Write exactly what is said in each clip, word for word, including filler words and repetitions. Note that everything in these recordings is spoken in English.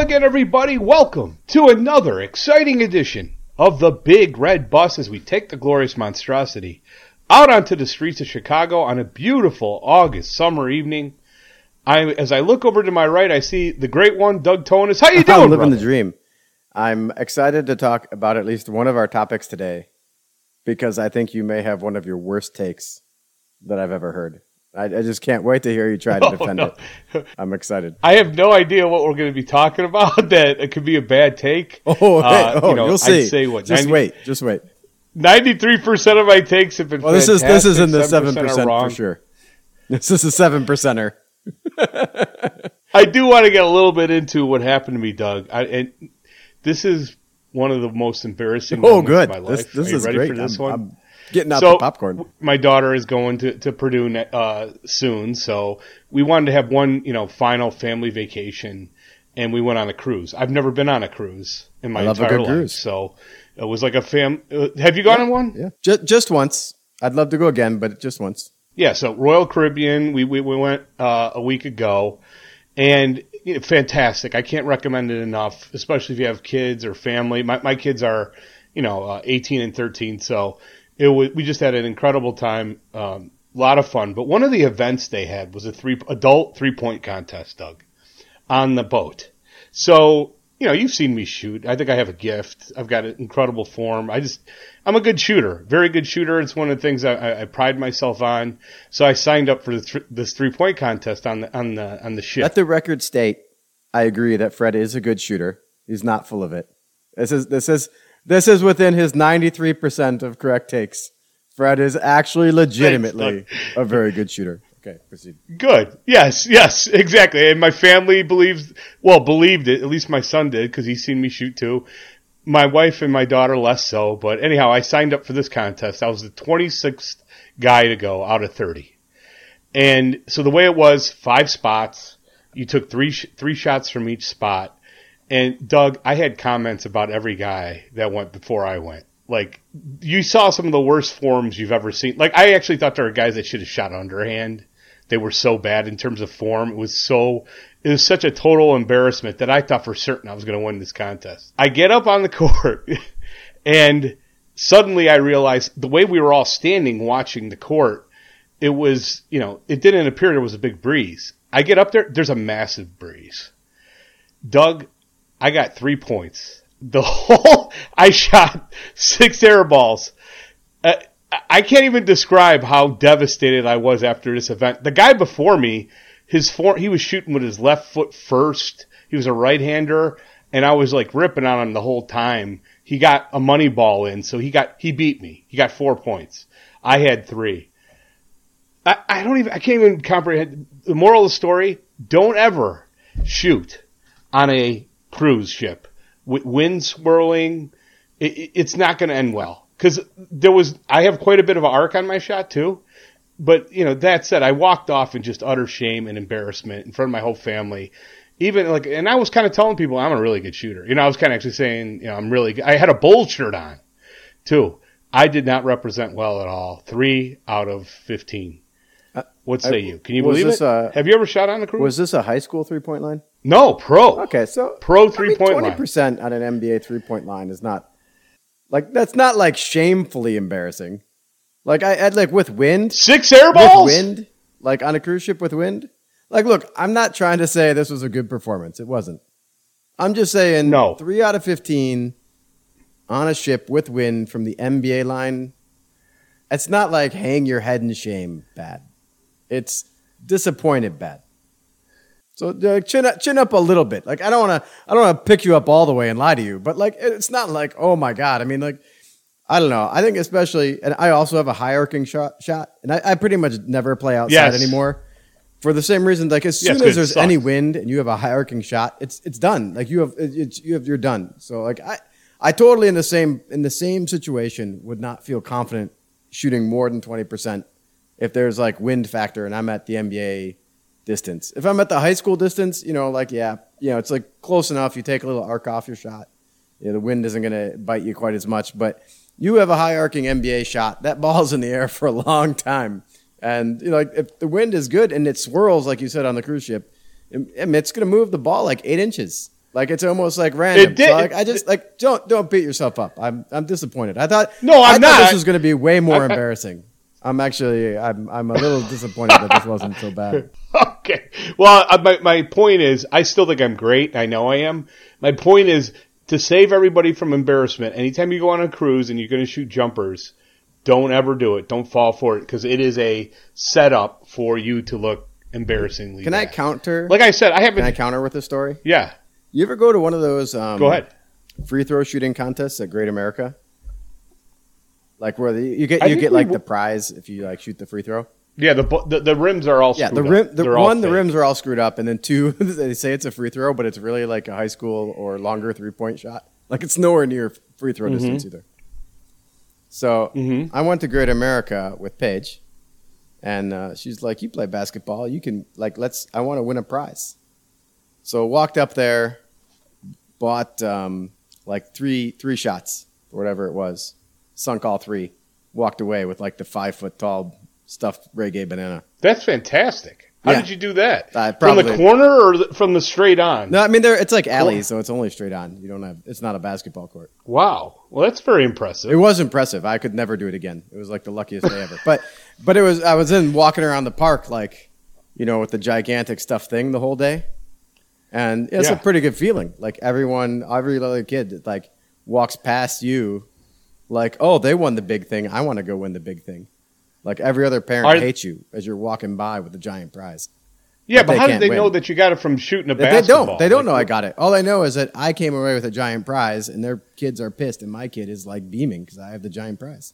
again, everybody. Welcome to another exciting edition of the Big Red Bus as we take the glorious monstrosity out onto the streets of Chicago on a beautiful August summer evening. I, as I look over to my right, I see the great one, Doug Tonis. How you doing, I'm living brother? the dream. I'm excited to talk about at least one of our topics today because I think you may have one of your worst takes that I've ever heard. I, I just can't wait to hear you try to Oh, defend no. it. I'm excited. I have no idea what we're going to be talking about. That it could be a bad take. Oh, hey, Uh, oh you know, you'll see. I'd say what? Just ninety wait. Just wait. ninety-three percent of my takes have been Well, this is fantastic. this is in the seven are percent wrong. for sure. This is a seven percenter. I do want to get a little bit into what happened to me, Doug. I, and this is one of the most embarrassing Oh, moments good. of my This life. this Are you is ready great. for this I'm, one? I'm getting out so, the popcorn. My daughter is going to, to Purdue uh, soon, so we wanted to have one, you know, final family vacation, and we went on a cruise. I've never been on a cruise in my I love a entire good life, cruise. so it was like a fam. Uh, have you gone Yeah, on one? Yeah, just just once. I'd love to go again, but just once. Yeah, so Royal Caribbean, we we, we went uh, a week ago, and you know, fantastic. I can't recommend it enough, especially if you have kids or family. My my kids are, you know, uh, eighteen and thirteen, so it was, we just had an incredible time, um, a lot of fun. But one of the events they had was a three adult three point contest, Doug, on the boat. So you know, you've seen me shoot. I think I have a gift. I've got an incredible form. I just, I'm a good shooter, very good shooter. It's one of the things I, I, I pride myself on. So I signed up for this, this three point contest on the on the on the ship. Let the record state, I agree that Fred is a good shooter. He's not full of it. This is this is this is within his ninety-three percent of correct takes. Fred is actually legitimately Thanks, a very good shooter. Okay, proceed. Good. Yes, yes, exactly. And my family believes, well, believed it. At least my son did because he's seen me shoot too. My wife and my daughter less so. But anyhow, I signed up for this contest. I was the twenty-sixth guy to go out of thirty. And so the way it was, five spots. You took three sh- three shots from each spot. And Doug, I had comments about every guy that went before I went. Like, you saw some of the worst forms you've ever seen. Like, I actually thought there were guys that should have shot underhand. They were so bad in terms of form. It was so, it was such a total embarrassment that I thought for certain I was going to win this contest. I get up on the court and suddenly I realized the way we were all standing watching the court, it was, you know, it didn't appear there was a big breeze. I get up there, there's a massive breeze. Doug, I got three points. The whole, I shot six air balls. Uh, I can't even describe how devastated I was after this event. The guy before me, his form, he was shooting with his left foot first. He was a right-hander, and I was like ripping on him the whole time. He got a money ball in, so he got, he beat me. He got four points. I had three. I, I don't even, I can't even comprehend. The moral of the story, don't ever shoot on a cruise ship with wind swirling. It, it, it's not going to end well. Because there was, I have quite a bit of an arc on my shot too. But, you know, that said, I walked off in just utter shame and embarrassment in front of my whole family. Even like, and I was kind of telling people I'm a really good shooter. You know, I was kind of actually saying, you know, I'm really good. I had a bold shirt on too. I did not represent well at all. Three out of fifteen. What say I, you? Can you believe it? A, have you ever shot on the cruise? Was this a high school three-point line? No, pro. Okay, so pro three-point I mean, twenty percent on an N B A three-point line is not, like, that's not like shamefully embarrassing. Like I had like with wind, six air balls, with wind, like on a cruise ship with wind. Like, look, I'm not trying to say this was a good performance. It wasn't. I'm just saying, no, three out of fifteen on a ship with wind from the N B A line. It's not like hang your head in shame bad. It's disappointed bad. So uh, chin up, chin up a little bit. Like I don't want to, I don't want to pick you up all the way and lie to you, but like it's not like oh my god. I mean, like I don't know. I think especially, and I also have a high arcing shot, shot, and I, I pretty much never play outside yes. anymore for the same reason. Like as soon yes, as there's sucks. any wind and you have a high arcing shot, it's it's done. Like you have, it's you have, you're done. So like I, I totally in the same in the same situation would not feel confident shooting more than twenty percent if there's like wind factor and I'm at the N B A distance. If I'm at the high school distance, you know, like, yeah, you know, it's like close enough. You take a little arc off your shot. You know, the wind isn't going to bite you quite as much, but you have a high arcing N B A shot. That ball's in the air for a long time. And, you know, like if the wind is good and it swirls, like you said, on the cruise ship, it's going to move the ball like eight inches. Like it's almost like random. It did- So like, I just like don't don't beat yourself up. I'm I'm disappointed. I thought No, I'm I thought not. this was going to be way more I- embarrassing. I'm actually I'm I'm a little disappointed that this wasn't so bad. Okay. Well, uh, my my point is, I still think I'm great. I know I am. My point is to save everybody from embarrassment. Anytime you go on a cruise and you're going to shoot jumpers, don't ever do it. Don't fall for it because it is a setup for you to look embarrassingly. Can I bad. counter? Like I said, I haven't. Can I counter with a story? Yeah. You ever go to one of those? Um, Go ahead. Free throw shooting contests at Great America? Like where the, you get I you think get we like w- the prize if you like shoot the free throw. Yeah. The bu- the, the rims are all Yeah, screwed the rim, up. the They're all one, the fake. rims are all screwed up, and then two, they say it's a free throw, but it's really like a high school or longer three point shot. Like it's nowhere near free throw Mm-hmm. distance either. So Mhm. I went to Great America with Paige, and uh, she's like, "You play basketball, you can like let's. I want to win a prize." So walked up there, bought um, like three three shots or whatever it was, sunk all three, walked away with like the five foot tall stuffed reggae banana. That's fantastic. How Yeah. did you do that? Uh, from the probably- corner or the, from the straight on? No, I mean there. It's like alleys, so it's only straight on. You don't have. It's not a basketball court. Wow. Well, that's very impressive. It was impressive. I could never do it again. It was like the luckiest day ever. But but it was. I was in walking around the park like, you know, with the gigantic stuffed thing the whole day, and it's Yeah. a pretty good feeling. Like everyone, every other kid that like walks past you, like, oh, they won the big thing. I want to go win the big thing. Like every other parent Are- hates you as you're walking by with a giant prize. yeah, but but they how did can't they win. know that you got it from shooting a They, they basketball? don't. They don't Like, know I got it. All I know is that I came away with a giant prize, and their kids are pissed, and my kid is like beaming because I have the giant prize.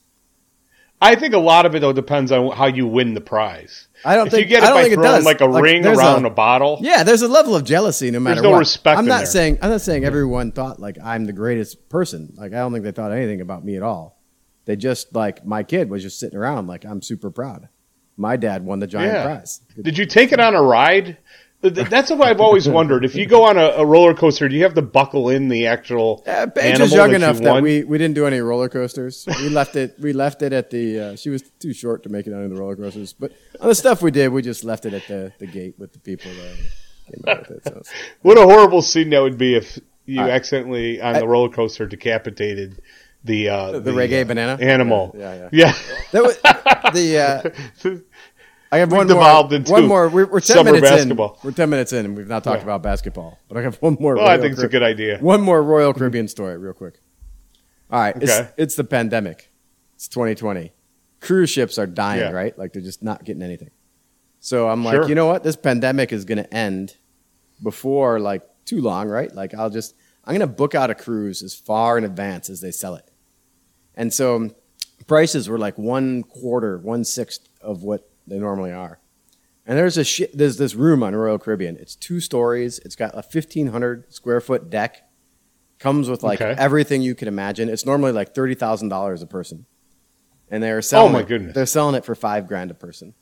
I think a lot of it though depends on how you win the prize. I don't if think you get I it don't by think it throwing does. like a Like, ring there's around a- a, bottle, Yeah, there's a level of jealousy no matter no what. respect I'm in not there. saying I'm not saying everyone thought like I'm the greatest person. Like I don't think they thought anything about me at all. They just like my kid was just sitting around like I'm super proud. My dad won the giant Yeah. prize. Did you take it on a ride? Th- That's what I've always wondered. If you go on a, a roller coaster, do you have to buckle in the actual Uh, Paige animal was young that enough you that won? we, we didn't do any roller coasters. We left it we left it at the. Uh, she was too short to make it on the roller coasters. But on the stuff we did, we just left it at the, the gate with the people that came out with it. So it's- What a horrible scene that would be if you I- accidentally on the roller coaster decapitated the uh, The reggae uh, banana? animal. Yeah, yeah, yeah. that was the. Uh, I have We one devolved more. into One more. We're, we're ten summer minutes basketball. in. We're ten minutes in, and we've not talked Yeah. about basketball. But I have one more. Well, I Royal think it's a Car- good idea. One more Royal Caribbean story, real quick. All right, it's, Okay. it's the pandemic. It's twenty twenty. Cruise ships are dying, Yeah. right? Like they're just not getting anything. So I'm like, Sure. you know what? This pandemic is going to end before like too long, right? Like I'll just I'm going to book out a cruise as far in advance as they sell it. And so prices were like one quarter, one sixth of what they normally are. And there's a shi there's this room on Royal Caribbean. It's two stories. It's got a fifteen hundred square foot deck. Comes with like Okay. everything you can imagine. It's normally like thirty thousand dollars a person, and they're selling. Oh, my it- goodness. They're selling it for five grand a person.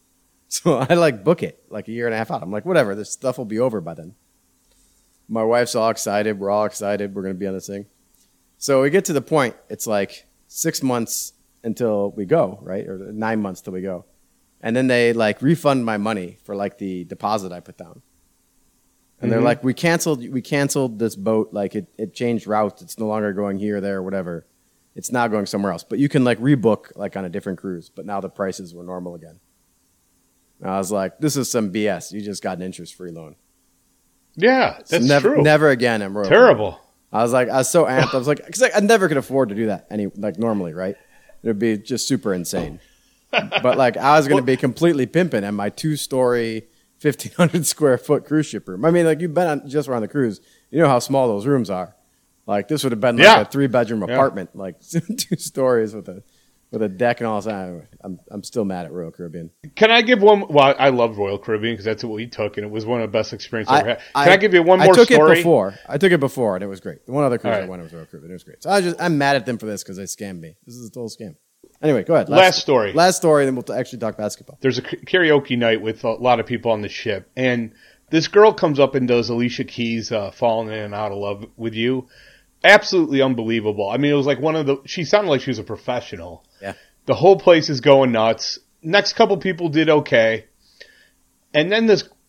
So I like book it like a year and a half out. I'm like, whatever. This stuff will be over by then. My wife's all excited. We're all excited. We're going to be on this thing. So we get to the point. It's like six months until we go, right, or nine months till we go. And then they like refund my money for like the deposit I put down. And they're Mhm. like, we canceled, we canceled this boat. Like it, it changed routes. It's no longer going here, there, whatever. It's now going somewhere else. But you can like rebook like on a different cruise. But now the prices were normal again. And I was like, this is some B S. You just got an interest-free loan. Yeah, So that's never, true. Never again. I'm Royal Terrible. I was like, I was so amped. I was like, because I never could afford to do that any like normally, right? It would be just super insane. But like, I was going to be completely pimping at my two-story, fifteen hundred square foot cruise ship room. I mean, like you've been on just around the cruise, you know how small those rooms are. Like this would have been like Yeah. a three-bedroom Yeah. apartment, like two stories with a with a deck and all that. Anyway, I'm I'm still mad at Royal Caribbean. Can I give one? Well, I love Royal Caribbean because that's what we took, and it was one of the best experiences I, ever had. Can I, give you one more I took story? it before. I took it before, and it was great. The one other cruise All I right. went was Royal Caribbean. It was great. So I was just I'm mad at them for this because they scammed me. This is a total scam. Anyway, go ahead. Last story. Last story, then we'll t- actually talk basketball. There's a karaoke night with a lot of people on the ship, and this girl comes up and does Alicia Keys' uh, "Falling in and Out of Love with You." Absolutely unbelievable. I mean, it was like one of the. She sounded like she was a professional. Yeah. The whole place is going nuts. Next couple people did okay, and then this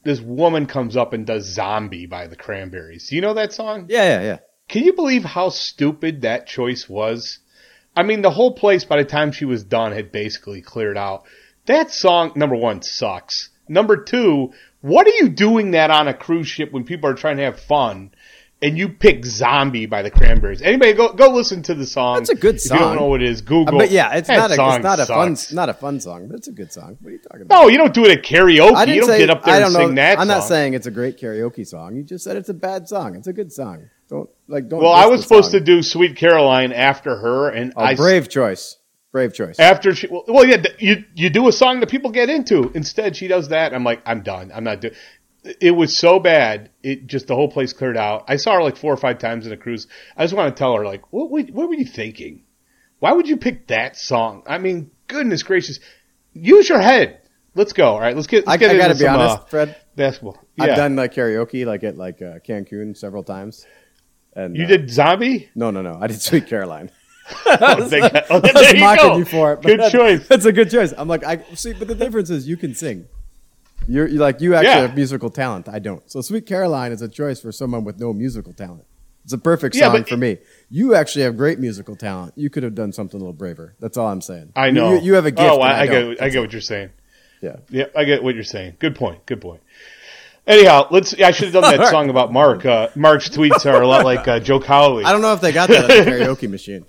this woman comes up and does Zombie by the Cranberries. Do you know that song? Yeah, yeah, yeah. Can you believe how stupid that choice was? I mean, the whole place by the time she was done had basically cleared out. That song, number one, sucks. Number two, what are you doing that on a cruise ship when people are trying to have fun? And you pick Zombie by the Cranberries. Anybody go go listen to the song. That's a good song. If you don't know what it is, Google. Uh, but yeah, it's that not a song it's not a fun sucks. not a fun song, but it's a good song. What are you talking about? No, you don't do it at karaoke. I didn't You don't say, get up there I and don't know, sing that I'm song. not saying it's a great karaoke song. You just said it's a bad song. It's a good song. Don't like don't. Well, diss I was the supposed song. to do Sweet Caroline after her, and Oh, I brave choice. Brave choice. after she. Well, well, yeah, th- you you do a song that people get into. Instead, she does that. I'm like, I'm done. I'm not doing. It was so bad. It just the whole place cleared out. I saw her like four or five times in a cruise. I just want to tell her like, what what, what were you thinking? Why would you pick that song? I mean, goodness gracious, use your head. Let's go. All right, let's get. Let's I, get I gotta into be some, honest, uh, Fred. basketball. Yeah. I've done like karaoke like at like uh, Cancun several times. And You uh, did Zombie? No, no, no. I did Sweet Caroline. Oh, thank God. Oh, I was there you mocking go. you for it. but Good that- choice. That's a good choice. I'm like, I see, but the difference is you can sing. You're, you're like you actually Yeah. have musical talent. I don't. So Sweet Caroline is a choice for someone with no musical talent. It's a perfect Yeah, song but for me. You actually have great musical talent. You could have done something a little braver. That's all I'm saying. I You- know. You, you have a gift. Oh, and I, I, I don't. get. I get what you're saying. Yeah. Yeah, I get what you're saying. Good point. Good point. Anyhow, let's. I should have done that song about Mark. Uh, Mark's tweets are a lot like uh, Joe Cowley. I don't know if they got that at the karaoke machine.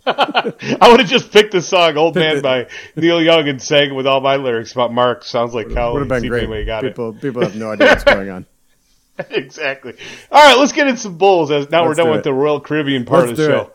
I would have just picked the song "Old Man" by Neil Young and sang it with all my lyrics about Mark. Sounds like Cowley. Would have been See if great. anybody got People, people have no idea what's going on. it. Exactly. All right, let's get into some Bulls. As now Let's we're done do with it. the Royal Caribbean part Let's of the do show.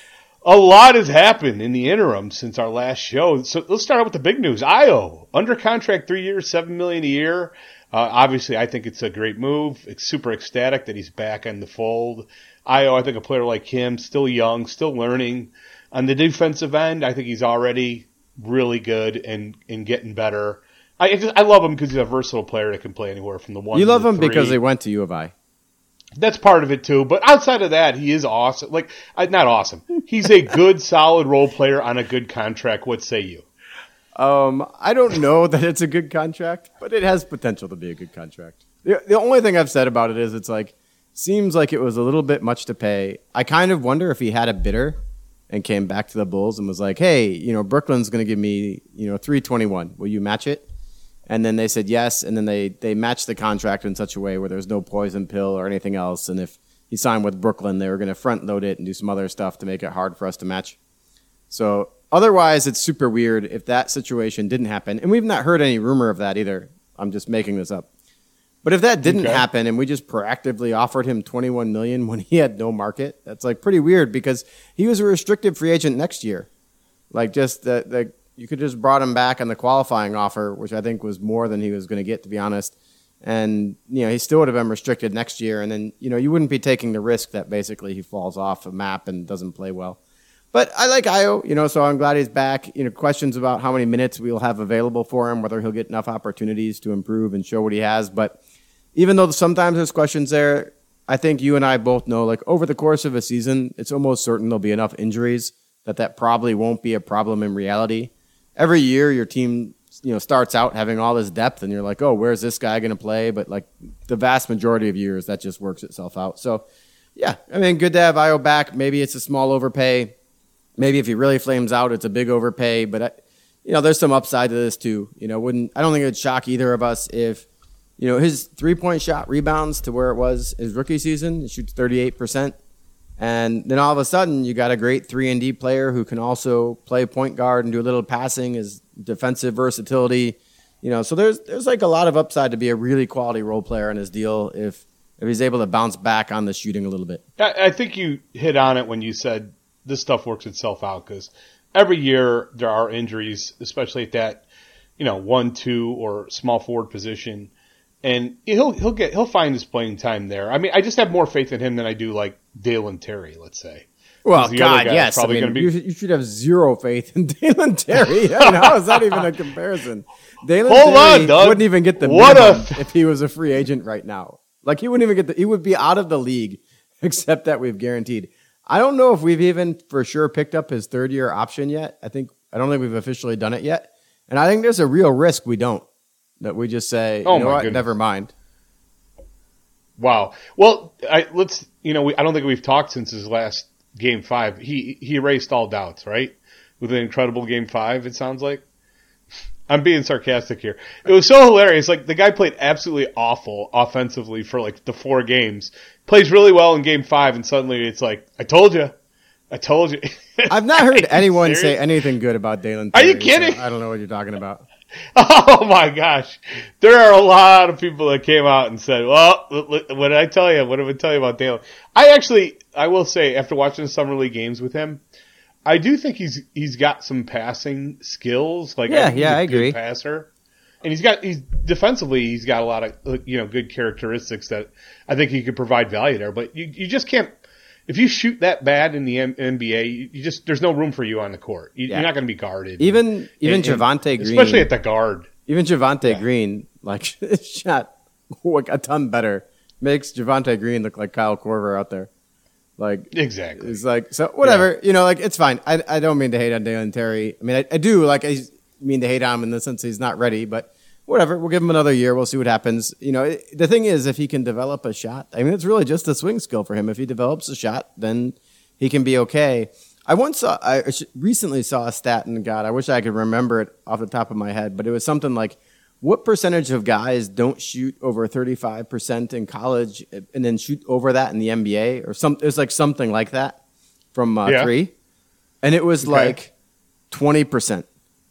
A lot has happened in the interim since our last show. So let's start out with the big news. Io under contract, three years, seven million a year. Uh, obviously, I think it's a great move. It's super ecstatic that he's back in the fold. Io, I think a player like him, still young, still learning. On the defensive end, I think he's already really good and, and getting better. I I, just, I love him because he's a versatile player that can play anywhere from the one. You to love the him because three. they went to U of I. That's part of it too. But outside of that, he is awesome. Like, uh, not awesome. He's a good, solid role player on a good contract. What say you? Um, I don't know that it's a good contract, but it has potential to be a good contract. The, the only thing I've said about it is it's like, seems like it was a little bit much to pay. I kind of wonder if he had a bidder and came back to the Bulls and was like, hey, you know, Brooklyn's going to give me, you know, three twenty-one. Will you match it? And then they said yes, and then they, they matched the contract in such a way where there's no poison pill or anything else. And if he signed with Brooklyn, they were going to front load it and do some other stuff to make it hard for us to match. So otherwise, it's super weird if that situation didn't happen. And we've not heard any rumor of that either. I'm just making this up. But if that didn't Okay. happen and we just proactively offered him twenty-one million dollars when he had no market, that's like pretty weird because he was a restricted free agent next year. Like just the, the you could just brought him back on the qualifying offer, which I think was more than he was going to get, to be honest. And, you know, he still would have been restricted next year. And then, you know, you wouldn't be taking the risk that basically he falls off a map and doesn't play well. But I like Io, you know, so I'm glad he's back. You know, questions about how many minutes we'll have available for him, whether he'll get enough opportunities to improve and show what he has. But even though sometimes there's questions there, I think you and I both know, like, over the course of a season, it's almost certain there'll be enough injuries that that probably won't be a problem in reality. Every year, your team, you know, starts out having all this depth, and you're like, oh, where's this guy going to play? But, like, the vast majority of years, that just works itself out. So, yeah, I mean, good to have Io back. Maybe it's a small overpay. Maybe if he really flames out, it's a big overpay. But, I, you know, there's some upside to this, too. You know, wouldn't I don't think it would shock either of us if, you know, his three-point shot rebounds to where it was his rookie season. He shoots thirty-eight percent. And then all of a sudden, you got a great three and D player who can also play point guard and do a little passing, his defensive versatility. You know, so there's there's like a lot of upside to be a really quality role player in his deal if if he's able to bounce back on the shooting a little bit. I, I think you hit on it when you said this stuff works itself out because every year there are injuries, especially at that, you know, one, two, or small forward position, and he'll he'll get he'll find his playing time there. I mean, I just have more faith in him than I do like Dalen Terry, let's say. Well, The other God, guy's yes. I probably mean, gonna be- you, you should have zero faith in Dalen Terry. I mean, how is that even a comparison? Dalen Hold Terry on, Doug. wouldn't even get the What a- minimum if he was a free agent right now. Like, he wouldn't even get the – he would be out of the league except that we've guaranteed. I don't know if we've even for sure picked up his third-year option yet. I think – I don't think we've officially done it yet. And I think there's a real risk we don't, that we just say, Oh, you know my what, goodness. never mind. Wow. Well, I, let's, you know, we, I don't think we've talked since his last game five. He, he erased all doubts, right? With an incredible game five, it sounds like. I'm being sarcastic here. It was so hilarious. Like, the guy played absolutely awful offensively for like the four games. Plays really well in game five, and suddenly it's like, I told you. I told you. I've not heard anyone say anything good about Dalen Are Terry. you kidding? So I don't know what you're talking about. Oh my gosh. There are a lot of people that came out and said, well, what did I tell you? What did I tell you about Dalen? I actually, I will say, after watching the Summer League games with him, I do think he's he's got some passing skills. Like, yeah, I think yeah, he's a I good agree. passer. And he's got, he's defensively, he's got a lot of, you know, good characteristics that I think he could provide value there. But you, you just can't, if you shoot that bad in the M- NBA, you, you just, there's no room for you on the court. You, Yeah. You're not going to be guarded. Even even And- Javante and Green, especially at the guard. even Javante Yeah. Green, like shot like a ton better. Makes Javante Green look like Kyle Korver out there. Like Exactly. it's like so whatever you know. Like it's fine. I I don't mean to hate on Dalen Terry. I mean I, I do like I mean to hate on him in the sense he's not ready, but whatever. We'll give him another year. We'll see what happens. You know, it, the thing is, if he can develop a shot, I mean, it's really just a swing skill for him. If he develops a shot, then he can be okay. I once saw, I recently saw a stat, and God, I wish I could remember it off the top of my head, but it was something like, what percentage of guys don't shoot over thirty-five percent in college and then shoot over that in the N B A? Or some, it was like something like that from uh, Yeah. three. And it was Okay. like twenty percent.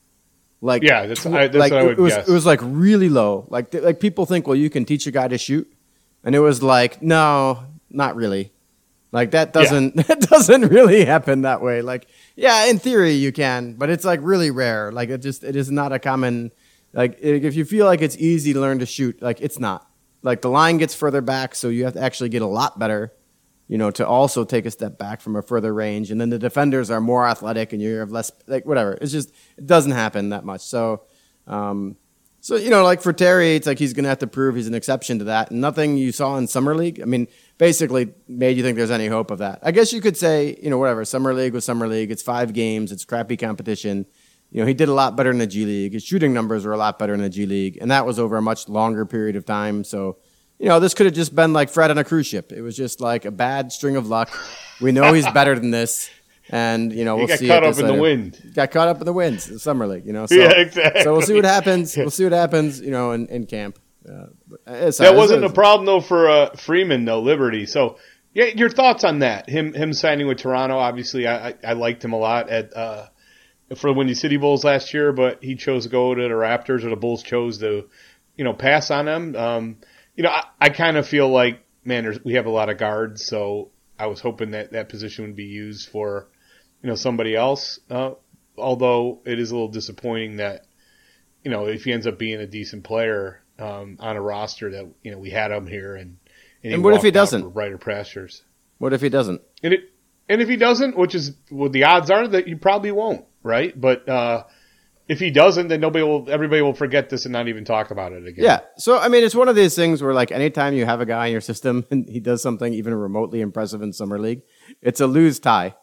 Like Yeah, that's- tw- I- that's like what I would it was guess. it was like really low. Like th- like people think, well, you can teach a guy to shoot, and it was like, no, not really. Like that doesn't that doesn't really happen that way. Like yeah, in theory you can, but it's like really rare. Like it just it is not a common. Like if you feel like it's easy to learn to shoot, like it's not. Like the line gets further back, so you have to actually get a lot better. You know, to also take a step back from a further range, and then the defenders are more athletic, and you have less, like whatever. It's just it doesn't happen that much. So, um, so you know, like for Terry, it's like he's going to have to prove he's an exception to that. And nothing you saw in summer league, I mean, basically made you think there's any hope of that. I guess you could say, you know, whatever. Summer league was summer league. It's five games. It's crappy competition. You know, he did a lot better in the G League. His shooting numbers were a lot better in the G League, and that was over a much longer period of time. So. You know, this could have just been like Fred on a cruise ship. It was just like a bad string of luck. We know he's better than this, and you know He we'll got see. caught it up this in the later. wind. Got caught up in the winds, the summer league. You know, so, Yeah, exactly. So we'll see what happens. We'll see what happens. You know, in, in camp. Uh, but it's- That it's- wasn't a it's- problem though for uh, Freeman though, Liberty. So yeah, your thoughts on that? Him him signing with Toronto. Obviously, I I, I liked him a lot at uh, for the Windy City Bulls last year, but he chose to go to the Raptors, or the Bulls chose to, you know, pass on him. Um, you know, I, I kind of feel like, man, there's, we have a lot of guards, so I was hoping that that position would be used for, you know, somebody else. Uh, although it is a little disappointing that, you know, if he ends up being a decent player um, on a roster that, you know, we had him here and and, And what if he walked out doesn't? for brighter pastures. What if he doesn't? And it and if he doesn't, which is well, the odds are that he probably won't, right? But uh, if he doesn't, then nobody will, everybody will forget this and not even talk about it again. Yeah. So I mean, it's one of these things where like anytime you have a guy in your system and he does something even remotely impressive in summer league, it's a lose tie.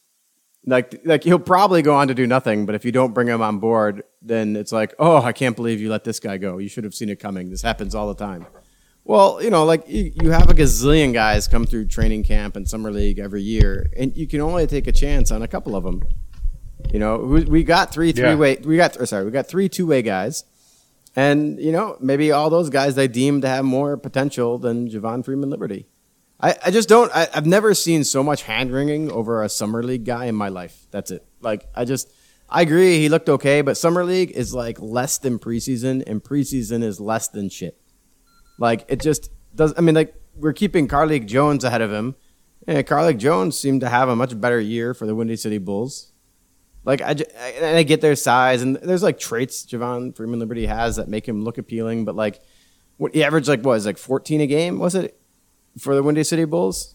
Like like he'll probably go on to do nothing, but if you don't bring him on board, then it's like, oh, I can't believe you let this guy go. You should have seen it coming. This happens all the time. Well, you know, like you, you have a gazillion guys come through training camp and summer league every year, and you can only take a chance on a couple of them. You know, we, we got three three Yeah. way, we got or sorry, we got three two way guys, and you know, maybe all those guys they deem to have more potential than Javon Freeman Liberty. I, I just don't. I, I've never seen so much hand wringing over a summer league guy in my life. That's it. Like I just, I agree he looked okay, but summer league is like less than preseason, and preseason is less than shit. Like it just does. I mean, like we're keeping Carlik Jones ahead of him, and Carlik Jones seemed to have a much better year for the Windy City Bulls. Like I, ju- I- and I get their size, and there's like traits Javon Freeman Liberty has that make him look appealing. But like, what he averaged like what is like fourteen a game? Was it for the Windy City Bulls?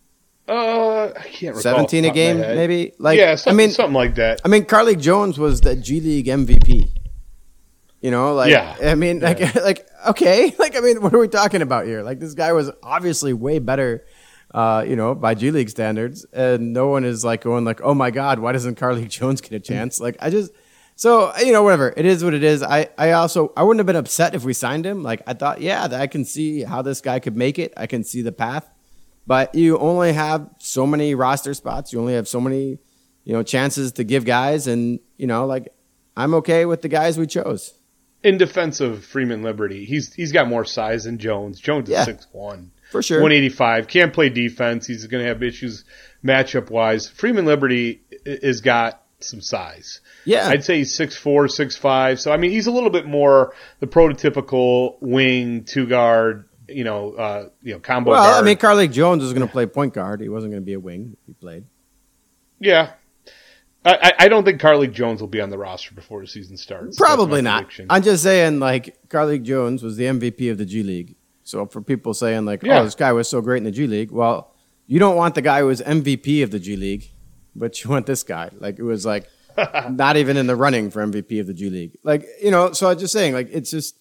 Uh, I can't recall. seventeen a off the top of game, my head. maybe. Like yeah, something, I mean, something like that. I mean, Carlik Jones was the G League M V P. You know, like Yeah. I mean, like, like okay, like I mean, what are we talking about here? Like this guy was obviously way better, uh, you know, by G League standards, and no one is like going like, oh my God, why doesn't Carlik Jones get a chance? Like I just, So, you know, whatever. It is what it is. I, I also, I wouldn't have been upset if we signed him. Like, I thought, yeah, I can see how this guy could make it. I can see the path. But you only have so many roster spots. You only have so many, you know, chances to give guys. And, you know, like, I'm okay with the guys we chose. In defense of Freeman Liberty, he's he's got more size than Jones. Jones is Yeah. six one. For sure. one eighty-five. Can't play defense. He's going to have issues matchup-wise. Freeman Liberty has got some size. Yeah. I'd say he's six four, six five. So, I mean, he's a little bit more the prototypical wing, two-guard, you know, uh, you know, combo well, guard. I mean, Carlik Jones was going to play point guard. He wasn't going to be a wing. He played. Yeah. I, I don't think Carlik Jones will be on the roster before the season starts. Probably not. Prediction. I'm just saying, like, Carlik Jones was the M V P of the G League. So for people saying, like, Yeah. oh, this guy was so great in the G League, well, you don't want the guy who was M V P of the G League, but you want this guy. Like, it was, like, not even in the running for M V P of the G League. Like, you know, so I'm just saying, like, it's just,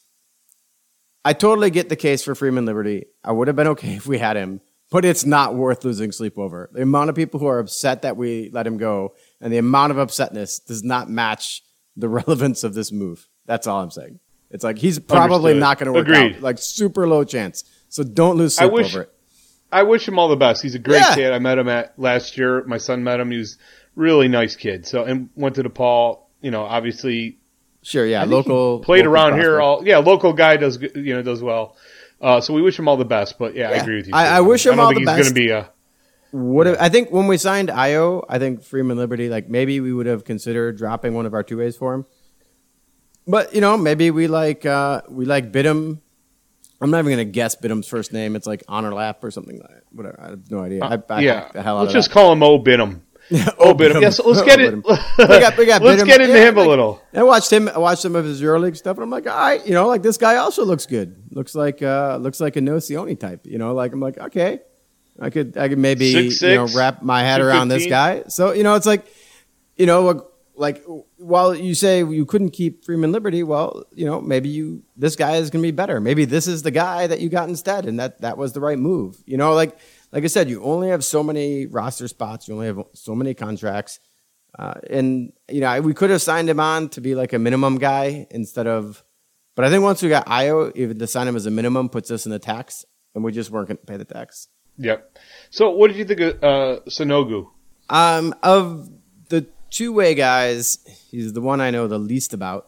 I totally get the case for Freeman Liberty. I would have been okay if we had him, but it's not worth losing sleep over. The amount of people who are upset that we let him go and the amount of upsetness does not match the relevance of this move. That's all I'm saying. It's like he's probably Understood. not going to work Agreed. out. Like super low chance. So don't lose I sleep wish- over it. I wish him all the best. He's a great Yeah. kid. I met him at last year. My son met him. He was a really nice kid. So, and went to DePaul, you know, obviously Sure, yeah. I think Local he played local around here. prospect. All yeah, local guy does good- you know does well. Uh, so we wish him all the best. But yeah, I Yeah. agree with you. I- Steve. I wish him I don't all think the he's best. going to be a. Would have, I think when we signed Io, I think Freeman Liberty, like maybe we would have considered dropping one of our two ways for him. But you know, maybe we like uh, we like Bidham. I'm not even gonna guess Bidham's first name. It's like Honor Lap or something like that. Whatever. I have no idea. I, I yeah, hacked the hell out let's of just that. call him O Bidham. O Bidham. Bidham. Yes, let's Oh, get it. Bidham. We got, we got let's Bidham. get into Yeah, him a like- little. I watched him. I watched some of his EuroLeague stuff, and I'm like, all right, you know, like this guy also looks good. Looks like uh, looks like a Nocioni type. You know, like I'm like, okay, I could I could maybe Six, you know six, wrap my head around this two fifteen. guy. So you know, it's like, you know, like, like while you say you couldn't keep Freeman Liberty, well, you know, maybe you this guy is going to be better. Maybe this is the guy that you got instead, and that that was the right move. You know, like like I said, you only have so many roster spots. You only have so many contracts. Uh, and, you know, we could have signed him on to be like a minimum guy instead of, but I think once we got Io, even to sign him as a minimum puts us in the tax, and we just weren't going to pay the tax. Yep. So, what did you think of uh, Sonogu? Um, of the two-way guys, he's the one I know the least about,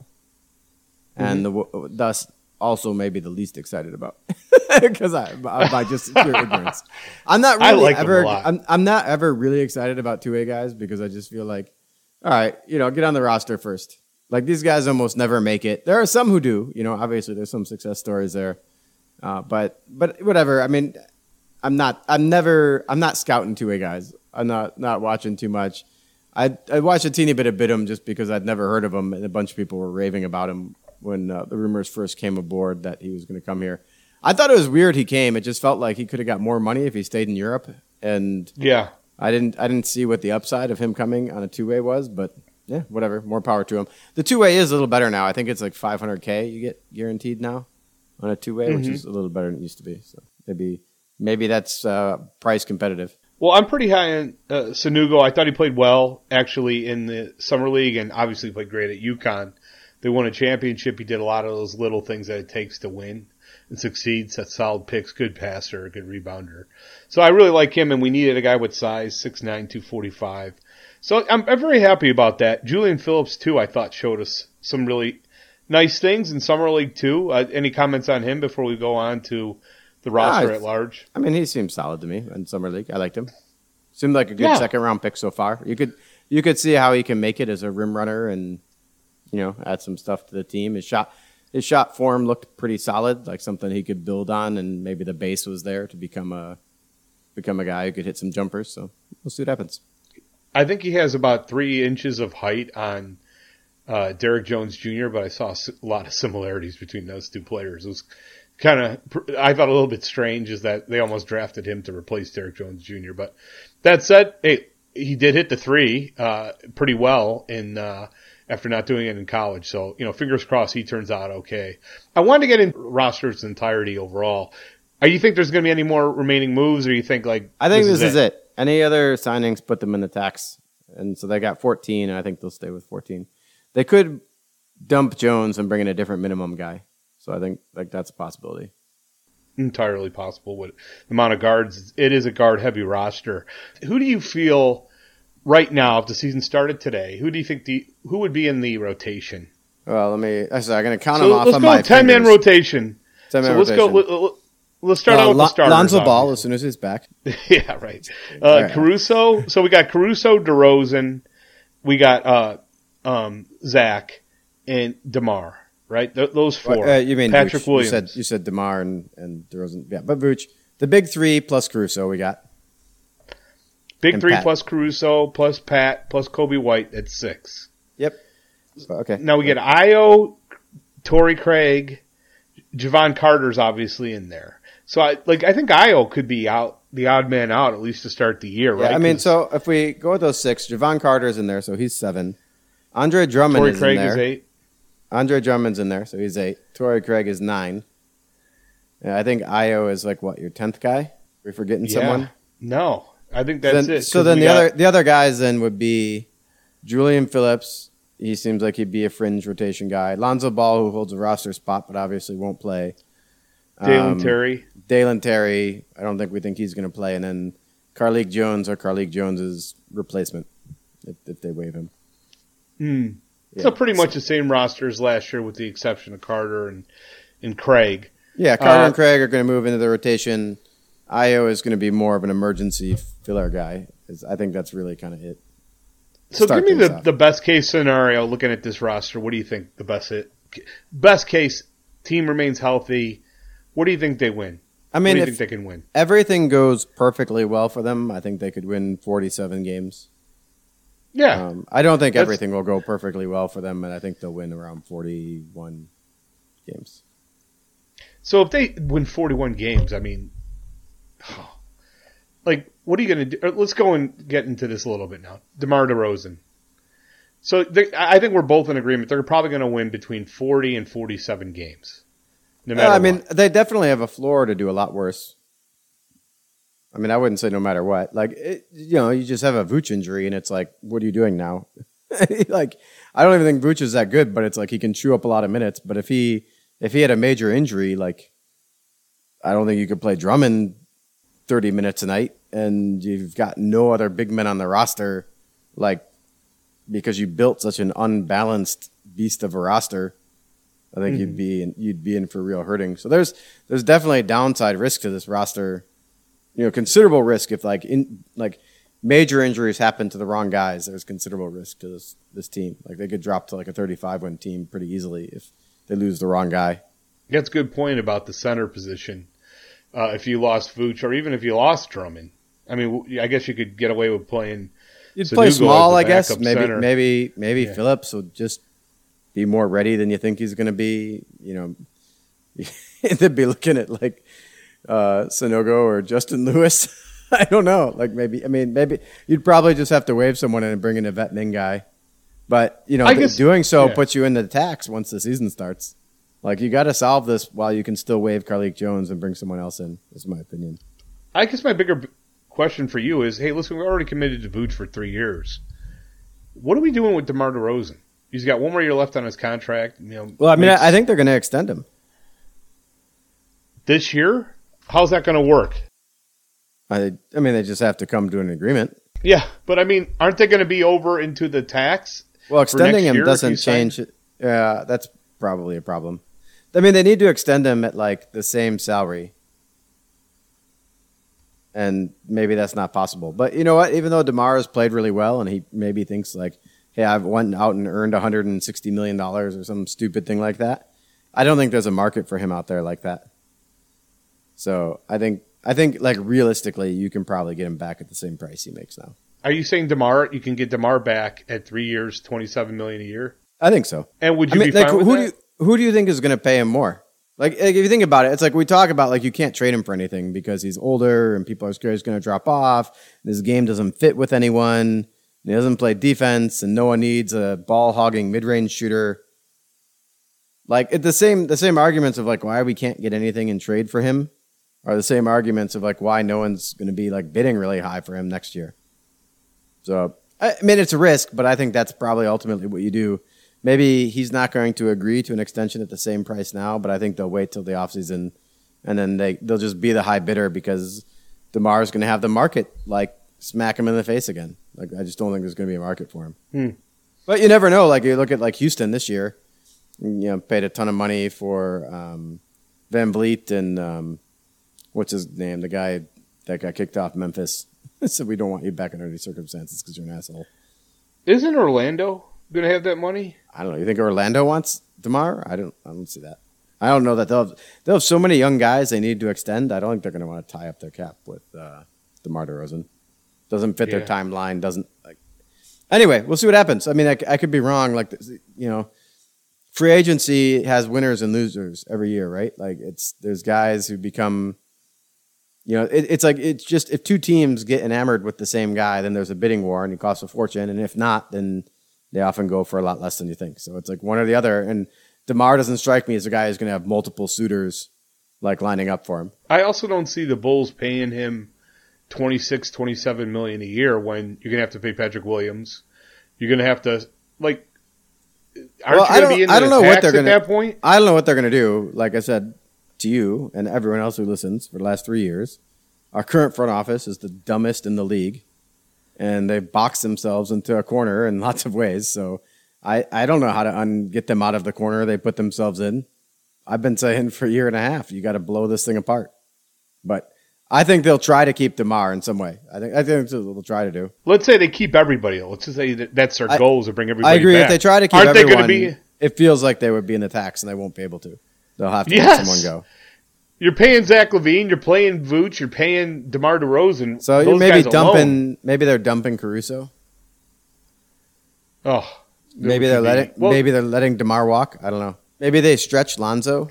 and the thus also maybe the least excited about because I by just sheer ignorance. I'm not I really like him ever. a lot. I'm I'm not ever really excited about two-way guys because I just feel like, all right, you know, get on the roster first. Like these guys almost never make it. There are some who do. You know, obviously there's some success stories there, uh, but but whatever. I mean, I'm not. I'm never. I'm not scouting two-way guys. I'm not not watching too much. I I watched a teeny bit of Bidham just because I'd never heard of him, and a bunch of people were raving about him when uh, the rumors first came aboard that he was going to come here. I thought it was weird he came. It just felt like he could have got more money if he stayed in Europe, and Yeah. I didn't I didn't see what the upside of him coming on a two-way was, but yeah, whatever. More power to him. The two-way is a little better now. I think it's like five hundred K you get guaranteed now on a two-way, Mm-hmm. which is a little better than it used to be. So maybe maybe that's uh, price competitive. Well, I'm pretty high on uh, Sonugo. I thought he played well, actually, in the summer league, and obviously played great at UConn. They won a championship. He did a lot of those little things that it takes to win and succeed. Set solid picks, good passer, good rebounder. So I really like him, and we needed a guy with size, six nine, two forty-five. So I'm, I'm very happy about that. Julian Phillips, too, I thought showed us some really nice things in summer league, too. Uh, any comments on him before we go on to the roster I- at large? I mean, he seems solid to me in summer league. I liked him. Seemed like a good Yeah. second round pick so far. You could you could see how he can make it as a rim runner and you know add some stuff to the team. His shot his shot form looked pretty solid, like something he could build on, and maybe the base was there to become a become a guy who could hit some jumpers. So we'll see what happens. I think he has about three inches of height on uh, Derek Jones Junior, but I saw a lot of similarities between those two players. It was kind of, I thought a little bit strange is that they almost drafted him to replace Derek Jones Junior But that said, hey, he did hit the three uh, pretty well in uh, after not doing it in college. So, you know, fingers crossed he turns out okay. I wanted to get in roster's entirety overall. Are you think there's going to be any more remaining moves, or you think like I think this, is, it. Any other signings put them in the tax, and so they got fourteen, and I think they'll stay with fourteen. They could dump Jones and bring in a different minimum guy. So I think like that's a possibility. Entirely possible with the amount of guards. It is a guard-heavy roster. Who do you feel right now, if the season started today, who do you think the who would be in the rotation? Well, let me. I'm sorry, I'm going to count so them off let's on go my ten-man fingers. rotation. ten-man so let's rotation. go. Let, let, let's start uh, out with Lon- the starters. Lonzo Ball obviously. as soon as he's back. Yeah, right. Uh, All right. Caruso. So we got Caruso, DeRozan. We got uh, um, Zach and DeMar. Right, Th- those four. Uh, you mean Patrick Vooch. Williams? You said you said DeMar and and DeRozan. Yeah, but Vooch, the big three plus Caruso. We got Big and three Pat. plus Caruso plus Pat plus Kobe White. That's six. Yep. Okay. Now we get Io, Torrey Craig, Javon Carter's obviously in there. So I like I think Io could be out, the odd man out at least to start the year, right? Yeah, I mean, 'Cause so if we go with those six, Javon Carter's in there, so he's seven. Andre Drummond Torrey is Craig in there. is eight. Andre Drummond's in there, so he's eight. Torrey Craig is nine. Yeah, I think Io is like what, your tenth guy? Are we forgetting Yeah. someone? No, I think that's Then- it. So 'cause then we the got- other the other guys then would be Julian Phillips. He seems like he'd be a fringe rotation guy. Lonzo Ball, who holds a roster spot but obviously won't play. Dalen Um, Terry. Dalen Terry, I don't think we think he's going to play. And then Carlik Jones or Carlik Jones's replacement if, if they waive him. Hmm. Yeah. So pretty much the same roster as last year, with the exception of Carter and and Craig. Yeah, Carter Uh, and Craig are going to move into the rotation. Io is going to be more of an emergency filler guy. Is- I think that's really kind of it. So Start give me things the, off. the best case scenario. Looking at this roster, what do you think the best it, best case team remains healthy? What do you think they win? I What mean, do you if think they can win? everything goes perfectly well for them, I think they could win forty-seven games. Yeah, Um, I don't think That's- everything will go perfectly well for them, and I think they'll win around forty-one games. So if they win forty-one games, I mean, like, what are you going to do? or Let's go and get into this a little bit now. DeMar DeRozan. So they, I think we're both in agreement. They're probably going to win between forty and forty-seven games. No matter Uh, I mean, what. they definitely have a floor to do a lot worse. I mean, I wouldn't say no matter what. Like, it, you know, you just have a Vooch injury, and it's like, what are you doing now? Like, I don't even think Vooch is that good, but it's like he can chew up a lot of minutes. But if he if he had a major injury, like, I don't think you could play Drummond thirty minutes a night, and you've got no other big men on the roster, like, because you built such an unbalanced beast of a roster. I think Mm-hmm. you'd be in, you'd be in for real hurting. So there's there's definitely a downside risk to this roster. You know, considerable risk if like in like major injuries happen to the wrong guys. There's considerable risk to this this team. Like they could drop to like a thirty-five win team pretty easily if they lose the wrong guy. That's a good point about the center position. Uh, if you lost Vooch, or even if you lost Drummond, I mean, I guess you could get away with playing. You'd Sudoku play as small, the I guess. backup Maybe center. maybe maybe Yeah. Phillips will just be more ready than you think he's going to be. You know, they'd be looking at like uh, Sonogo or Justin Lewis. I don't know. Like maybe, I mean, maybe you'd probably just have to waive someone and bring in a vet min guy. But you know, I th- guess- doing so yeah. puts you in the tax once the season starts. Like you got to solve this while you can still waive Carlik Jones and bring someone else in. Is my opinion. I guess my bigger b- question for you is, hey, listen, we're already committed to Vooch for three years. What are we doing with DeMar DeRozan? He's got one more year left on his contract. You know, Well, I mean, makes- I, I think they're going to extend him. this year, how's that going to work? I, I mean, they just have to come to an agreement. Yeah, but I mean, aren't they going to be over into the tax? Well, for extending next him year if doesn't you sign- change. Yeah, that's probably a problem. I mean, they need to extend him at like the same salary, and maybe that's not possible. But you know what? Even though DeMar has played really well, and he maybe thinks like, "Hey, I've went out and earned one hundred sixty million dollars or some stupid thing like that," I don't think there's a market for him out there like that. So I think I think like realistically, you can probably get him back at the same price he makes now. Are you saying DeMar? You can get DeMar back at three years, twenty-seven million a year. I think so. And would I you mean, be like, fine with who that? do you who do you think is going to pay him more? Like, like, if you think about it, it's like we talk about like you can't trade him for anything because he's older and people are scared he's going to drop off. And his game doesn't fit with anyone. And he doesn't play defense, and no one needs a ball hogging mid range shooter. Like it, the same the same arguments of like why we can't get anything in trade for him are the same arguments of like why no one's going to be like bidding really high for him next year. So I mean, it's a risk, but I think that's probably ultimately what you do. maybe he's not going to agree to an extension at the same price now, but I think they'll wait till the offseason, and then they, they'll just be the high bidder because DeMar's going to have the market, like, smack him in the face again. Like, I just don't think there's going to be a market for him. Hmm. But you never know. Like, you look at, like, Houston this year, you know, paid a ton of money for um, Van Vliet and um, what's his name? The guy that got kicked off Memphis. Said, we don't want you back under any circumstances because you're an asshole. Isn't Orlando going to have that money? I don't know. You think Orlando wants DeMar? I don't. I don't see that. I don't know that they'll have, they'll have so many young guys they need to extend. I don't think they're going to want to tie up their cap with uh, DeMar DeRozan. Doesn't fit Yeah. their timeline. Doesn't like. Anyway, we'll see what happens. I mean, I, I could be wrong. Like, you know, free agency has winners and losers every year, right? Like, it's there's guys who become. You know, it, it's like it's just if two teams get enamored with the same guy, then there's a bidding war and he costs a fortune. And if not, then they often go for a lot less than you think. So it's like one or the other. And DeMar doesn't strike me as a guy who's going to have multiple suitors like lining up for him. I also don't see the Bulls paying him twenty-six, twenty-seven million a year when you're going to have to pay Patrick Williams. You're going to have to like. Aren't Well, I you going don't- to be in I the don't know what tax they're at gonna- that point? I don't know what they're going to do. Like I said to you and everyone else who listens for the last three years, our current front office is the dumbest in the league, and they've boxed themselves into a corner in lots of ways. So I, I don't know how to un- get them out of the corner they put themselves in. I've been saying for a year and a half, you got to blow this thing apart. But I think they'll try to keep DeMar in some way. I think I think that's what they'll try to do. Let's say they keep everybody. Let's just say that that's their I- goal is to bring everybody I agree. back. If they try to keep Aren't everyone, they going to be? it feels like they would be in the tax, and they won't be able to. They'll have to Yes. let someone go. You're paying Zach LaVine. You're paying Vooch. You're paying DeMar DeRozan. So you those maybe guys dumping. alone. Maybe they're dumping Caruso. Oh, Maybe they're letting. Well, maybe they're letting DeMar walk. I don't know. Maybe they stretch Lonzo,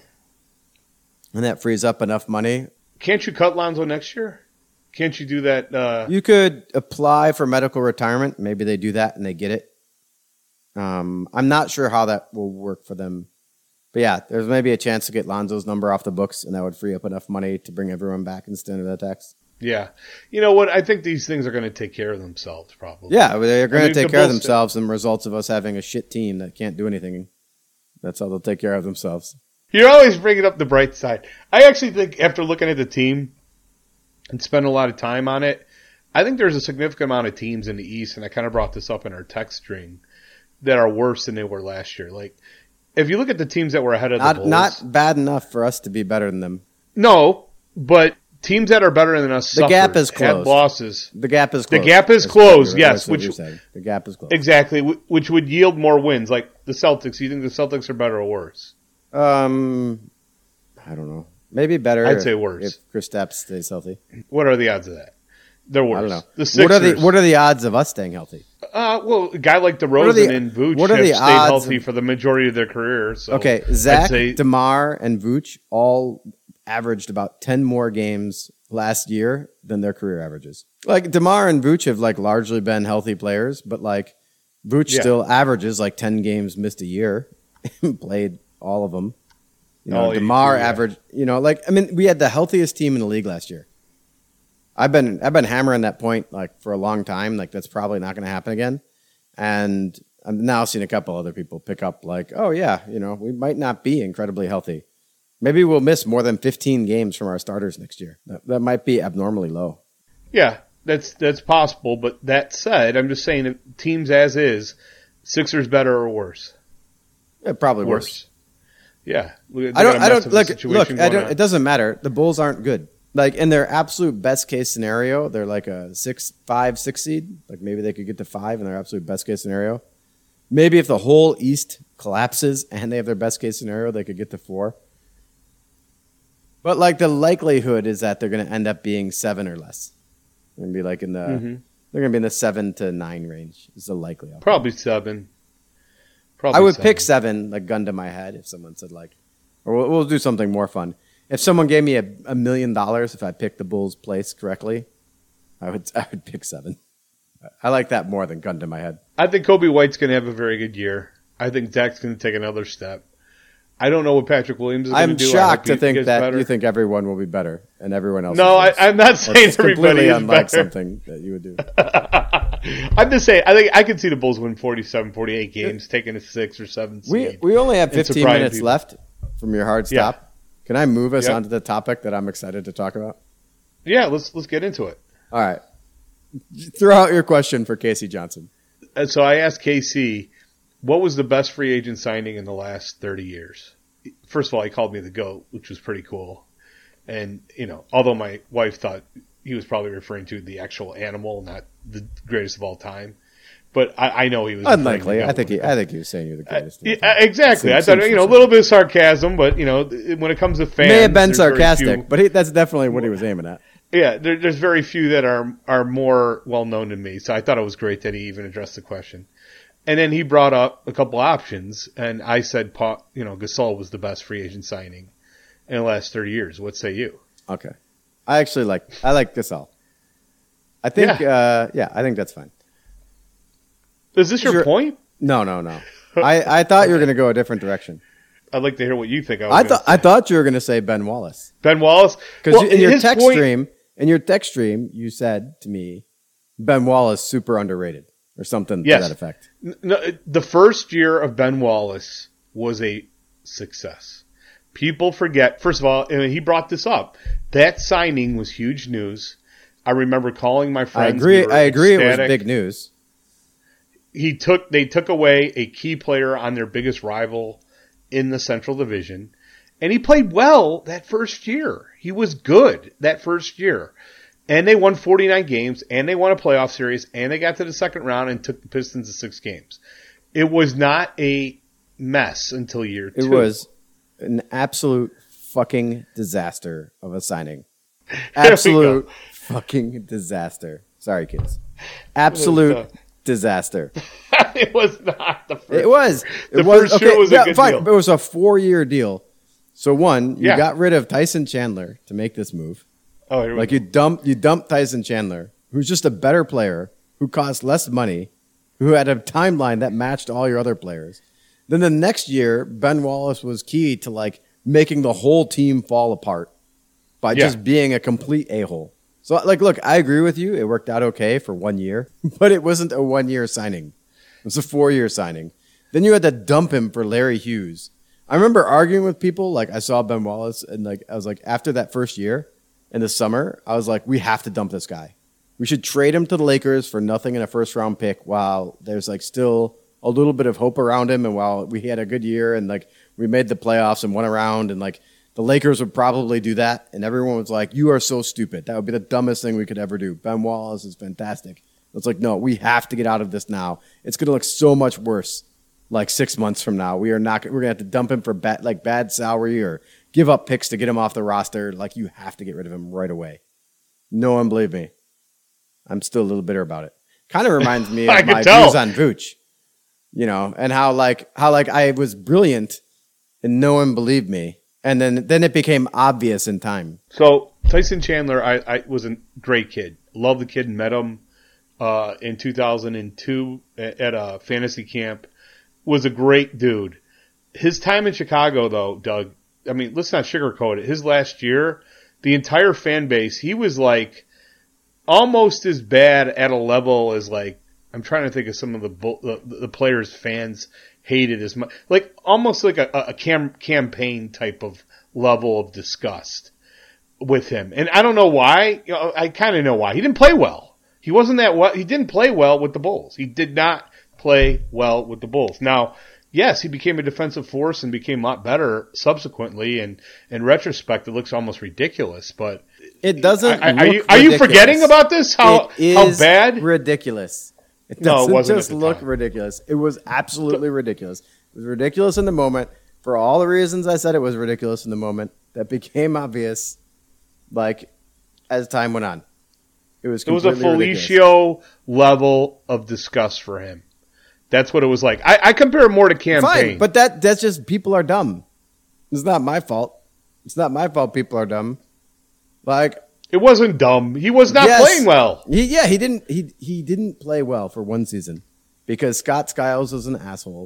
and that frees up enough money. Can't you cut Lonzo next year? Can't you do that? Uh, You could apply for medical retirement. Maybe they do that and they get it. Um, I'm not sure how that will work for them. But yeah, there's maybe a chance to get Lonzo's number off the books, and that would free up enough money to bring everyone back instead of that tax. yeah. You know what? I think these things are going to take care of themselves, probably. Yeah, they're going I to mean, take the care of Bulls- themselves and results of us having a shit team that can't do anything. That's how they'll take care of themselves. You're always bringing up the bright side. I actually think after looking at the team and spending a lot of time on it, I think there's a significant amount of teams in the East, and I kind of brought this up in our text string, that are worse than they were last year. Like, if you look at the teams that were ahead of the Not Bulls. not bad enough for us to be better than them. No, but teams that are better than us The suffered, gap is had closed. losses. The gap is The closed. gap is That's what closed, you're- yes, that's what which- you're saying. The gap is closed. Exactly, wh- which would yield more wins. Like the Celtics, you think the Celtics are better or worse? Um, I don't know. Maybe better. I'd if- say worse. if Kristaps stays healthy. What are the odds of that? They're worse. I don't know. The Sixers. What are the What are the odds of us staying healthy? Uh, well, a guy like are DeRozan the- and Vooch what are have the stayed odds healthy of- for the majority of their career. So Okay, I'd Zach, say- DeMar, and Vooch all averaged about ten more games last year than their career averages. Like DeMar and Vooch have like largely been healthy players, but like Vooch Yeah. still averages like ten games missed a year, played all of them. You know, All eighty-two, DeMar yeah. averaged. You know, like I mean, we had the healthiest team in the league last year. I've been I've been hammering that point like for a long time. Like that's probably not going to happen again, and I'm now seeing a couple other people pick up like, oh yeah, you know, we might not be incredibly healthy. Maybe we'll miss more than fifteen games from our starters next year. That, that might be abnormally low. Yeah, that's that's possible. But that said, I'm just saying, if teams as is, Sixers better or worse? Yeah, probably worse. Worse. Yeah, They I got don't. a I mess don't of a look. situation Look. I going don't, on. it doesn't matter. The Bulls aren't good. Like in their absolute best case scenario, they're like a six, five, six seed. Like maybe they could get to five in their absolute best case scenario. Maybe if the whole East collapses and they have their best case scenario, they could get to four. But like the likelihood is that they're going to end up being seven or less. They're going to be like in the. Mhm. They're going to be in the seven to nine range. Is the likely outcome. Probably seven. Probably I would seven. pick seven, like gun to my head, if someone said like, or we'll, we'll do something more fun. If someone gave me a, a million dollars if I picked the Bulls' place correctly, I would I would pick seven. I like that more than gun to my head. I think Kobe White's going to have a very good year. I think Zach's going to take another step. I don't know what Patrick Williams is going to I'm do. I shocked hope to he think gets that better. you think everyone will be better and everyone else. No, is I, worse. I'm not saying That's everybody completely is unlike better. something that you would do. I'm just saying, I think I could see the Bulls win forty-seven, forty-eight games, taking a six or seven seed. We we only have fifteen minutes people. left from your hard stop. Yeah. Can I move us Yep. onto the topic that I'm excited to talk about? Yeah, let's let's get into it. All right. Throw out your question for Casey Johnson. And so I asked K C, what was the best free agent signing in the last thirty years? First of all, he called me the GOAT, which was pretty cool. And, you know, although my wife thought he was probably referring to the actual animal, not the greatest of all time. But I, I know he was unlikely. I think he. I think he was saying you're the greatest. Uh, yeah, exactly. Seems, I thought seems you know a little bit of sarcasm, but you know when it comes to fans, may have been there's very sarcastic, few- but he, that's definitely what he was aiming at. yeah, there, there's very few that are are more well known than me. So I thought it was great that he even addressed the question. And then he brought up a couple options, and I said, Pa- you know, Gasol was the best free agent signing in the last thirty years. What say you? Okay, I actually like. I like Gasol. I think. Yeah. Uh, yeah, I think that's fine. Is this your Sure. point? No, no, no. I, I thought you were going to go a different direction. I'd like to hear what you think. I, was I gonna thought say. I thought you were going to say Ben Wallace Ben Wallace, because Well, in your his text point- stream, in your text stream, you said to me, Ben Wallace super underrated or something Yes. to that effect. No, the first year of Ben Wallace was a success. People forget, first of all, and he brought this up, that signing was huge news. I remember calling my I friends. agree. We were I agree. It was ecstatic. big news. He took, they took away a key player on their biggest rival in the Central Division, and he played well that first year. He was good that first year. And they won forty-nine games, and they won a playoff series, and they got to the second round and took the Pistons to six games. It was not a mess until year two. It was an absolute fucking disaster of a signing. Absolute fucking disaster. Sorry, kids. Absolute uh, disaster. It was not the first. It was. It The was, first year was a yeah, good fine, deal. but it was a four-year deal. So one, you Yeah. got rid of Tyson Chandler to make this move. Oh, here we Like go. you dumped you dumped Tyson Chandler, who's just a better player, who cost less money, who had a timeline that matched all your other players. Then the next year, Ben Wallace was key to like making the whole team fall apart by Yeah. just being a complete a-hole. So like look, I agree with you. It worked out okay for one year, but it wasn't a one-year signing. It was a four-year signing. Then you had to dump him for Larry Hughes. I remember arguing with people, like I saw Ben Wallace and like I was like after that first year, in the summer, I was like, we have to dump this guy. We should trade him to the Lakers for nothing in a first round pick while there's like still a little bit of hope around him. And while we had a good year and like we made the playoffs and won around and like the Lakers would probably do that. And everyone was like, you are so stupid. That would be the dumbest thing we could ever do. Ben Wallace is fantastic. It's like, no, we have to get out of this now. It's going to look so much worse like six months from now. We are not, we're going to have to dump him for bad, like bad salary or give up picks to get him off the roster. Like, you have to get rid of him right away. No one believe me. I'm still a little bitter about it. Kind of reminds me I of can my tell. views on Vooch, you know, and how like how like I was brilliant and no one believed me, and then then it became obvious in time. So Tyson Chandler, I, I was a great kid. Love the kid. Met him uh, in two thousand two at, at a fantasy camp. Was a great dude. His time in Chicago, though, Doug. I mean, let's not sugarcoat it. His last year, the entire fan base, he was like almost as bad at a level as like, I'm trying to think of some of the bull- the, the players fans hated as much, like almost like a, a cam, campaign type of level of disgust with him. And I don't know why. You know, I kind of know why. He didn't play well. He wasn't that well. He didn't play well with the Bulls. He did not play well with the Bulls. Now, yes, he became a defensive force and became a lot better subsequently. And in retrospect, it looks almost ridiculous. But It doesn't. I, I, are look you are you ridiculous. forgetting about this? How It how is bad? ridiculous. It No, it doesn't wasn't just at the look time. ridiculous. It was absolutely ridiculous. It was ridiculous in the moment for all the reasons I said it was ridiculous in the moment that became obvious, like as time went on. It was It was a completely ridiculous. Felicio level of disgust for him. That's what it was like. I, I compare it more to campaign. Fine, but that that's just people are dumb. It's not my fault. It's not my fault. People are dumb. Like it wasn't dumb. He was not yes, playing well. He, yeah, he didn't. He he didn't play well for one season because Scott Skiles was an asshole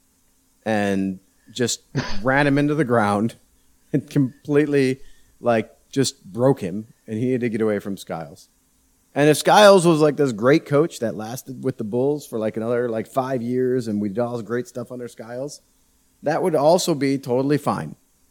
and just ran him into the ground and completely like just broke him, and he had to get away from Skiles. And if Skiles was like this great coach that lasted with the Bulls for like another like five years and we did all this great stuff under Skiles, that would also be totally fine.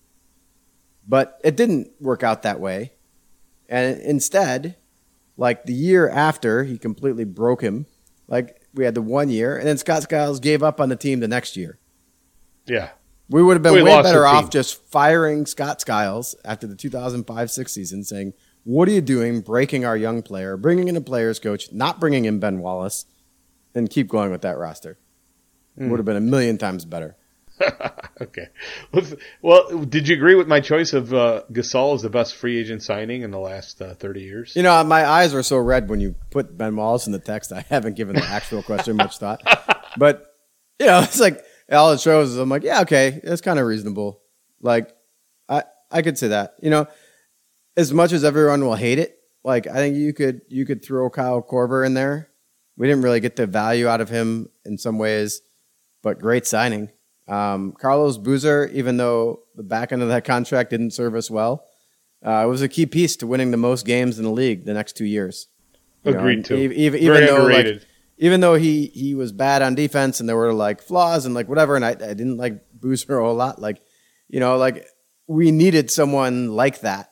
But it didn't work out that way. And instead, like the year after, he completely broke him. Like we had the one year, and then Scott Skiles gave up on the team the next year. Yeah. We would have been We way lost better the off team. just firing Scott Skiles after the two thousand five six season, saying, what are you doing breaking our young player, bringing in a player's coach, not bringing in Ben Wallace, and keep going with that roster. Mm. Would have been a million times better. Okay. Let's- Well, did you agree with my choice of uh, Gasol as the best free agent signing in the last uh, thirty years? You know, my eyes were so red when you put Ben Wallace in the text, I haven't given the actual question much thought. But, you know, it's like, all it shows is I'm like, yeah, okay, that's kind of reasonable. Like, I I could say that. You know, as much as everyone will hate it, like, I think you could you could throw Kyle Korver in there. We didn't really get the value out of him in some ways, but great signing. Um, Carlos Boozer, even though the back end of that contract didn't serve us well, uh, it was a key piece to winning the most games in the league the next two years. You know, Agreed and to. e- Even, Very even though, underrated. like, even though he, he was bad on defense and there were like flaws and like whatever, and I, I didn't like Boozer a whole lot. Like, you know, like we needed someone like that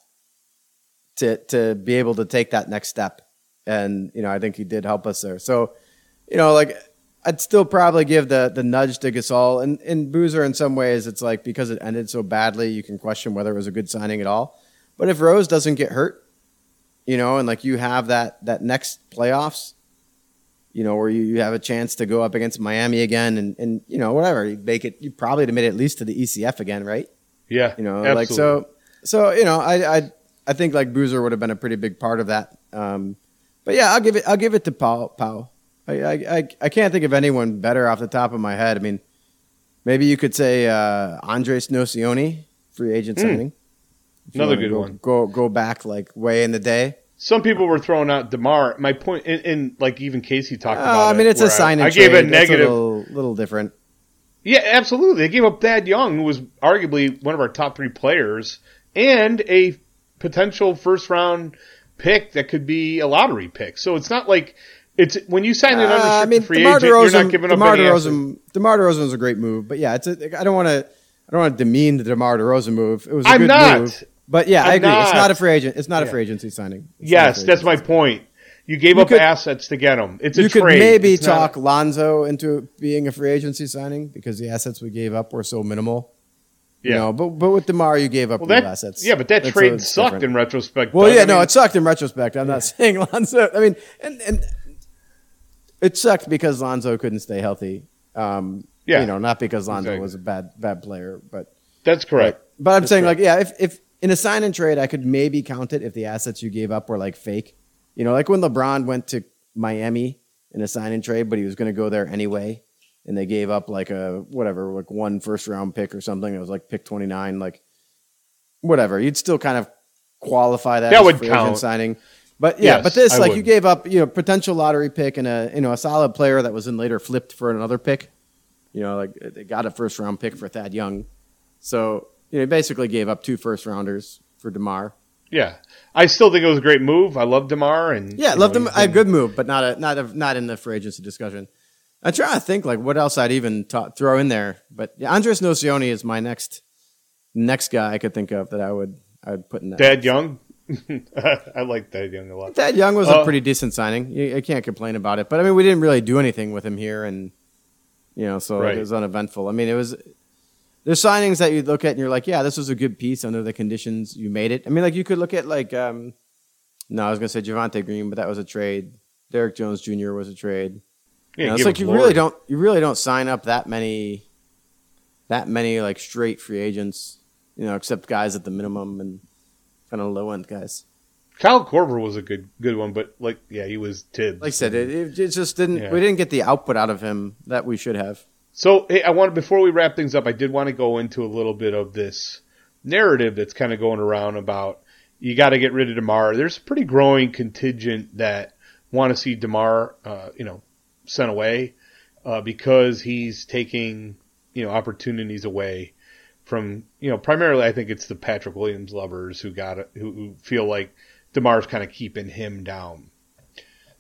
to to be able to take that next step. And, you know, I think he did help us there. So, you know, like I'd still probably give the the nudge to Gasol. And, and Boozer in some ways, it's like because it ended so badly, you can question whether it was a good signing at all. But if Rose doesn't get hurt, you know, and like you have that that next playoffs, you know, where you, you have a chance to go up against Miami again and, and you know, whatever, you make it, you probably made it at least to the E C F again, right? Yeah. You know, absolutely. like, so, so, you know, I, I, I think like Boozer would have been a pretty big part of that. Um, but yeah, I'll give it, I'll give it to Powell. Powell. I, I, I, I can't think of anyone better off the top of my head. I mean, maybe you could say, uh, Andres Nocioni, free agent Mm. signing. If you Another wanna good go, one. Go, go back like way in the day. Some people were throwing out DeMar. My point, and, and like even Casey talked Uh, about I mean, it, it's a where sign I, and I gave a trade. It's negative. little, little different. Yeah, absolutely. They gave up Thad Young, who was arguably one of our top three players, and a potential first round pick that could be a lottery pick. So it's not like it's when you sign an Uh, unrestricted I mean, free DeMar agent, you're DeRozan, not giving up DeMar any assets. DeRozan, DeMar DeRozan was a great move, but yeah, it's a, I don't want to, I don't want to demean the DeMar DeRozan move. It was a I'm good not. move, but yeah, I'm I agree. It's not. not a free agent. It's not a Yeah. free agency signing. It's not a Yes, free that's my agency point. You gave You up could- assets to get him. It's a You trade. could maybe It's not- talk Lonzo into being a free agency signing because the assets we gave up were so minimal. You Yeah. know, but but with DeMar, you gave up Well, real that, assets. yeah, but that That's- trade so it's sucked different. in retrospect. Well, Doug. yeah, I no, mean, it sucked in retrospect. I'm not saying Lonzo. I mean, and and it sucked because Lonzo couldn't stay healthy. Um, Yeah. you know, not because Lonzo Exactly. was a bad bad player, but that's correct. but I'm That's saying correct. like yeah, if if in a sign and trade, I could maybe count it if the assets you gave up were like fake. You know, like when LeBron went to Miami in a sign and trade, but he was going to go there anyway, and they gave up like a whatever, like one first round pick or something. It was like pick twenty-nine, like whatever. You'd still kind of qualify that, That as would a free agent count. signing. But yeah, Yes, but this I like would. you gave up, you know, potential lottery pick and a you know a solid player that was then later flipped for another pick. You know, like they got a first round pick for Thad Young, so you know, basically gave up two first rounders for DeMar. Yeah, I still think it was a great move. I love DeMar, and Yeah, you loved know, him. he's A been- good move, but not a not a not in the free agency discussion. I'm trying to think like what else I'd even ta- throw in there, but yeah, Andres Nocioni is my next next guy I could think of that I would I would put in that. Thad Young. I like Thad Young a lot. Thad Young was Uh, a pretty decent signing. You, I can't complain about it. But I mean, we didn't really do anything with him here, and you know, so Right. it was uneventful. I mean, it was there's signings that you look at and you're like, yeah, this was a good piece under the conditions you made it. I mean, like you could look at like, um, no, I was gonna say Javante Green, but that was a trade. Derek Jones Junior was a trade. Yeah, You know, it's give like him you really Lord. don't you really don't sign up that many that many like straight free agents, you know, except guys at the minimum and kind of low end guys. Kyle Korver was a good good one, but like, yeah, he was Tibbs. Like I said, it, it it just didn't. Yeah. We didn't get the output out of him that we should have. So hey, I wanted before we wrap things up, I did want to go into a little bit of this narrative that's kind of going around about you got to get rid of DeMar. There's a pretty growing contingent that want to see DeMar, uh, you know, sent away uh, because he's taking you know opportunities away from you know primarily I think it's the Patrick Williams lovers who got it, who, who feel like DeMar's kind of keeping him down.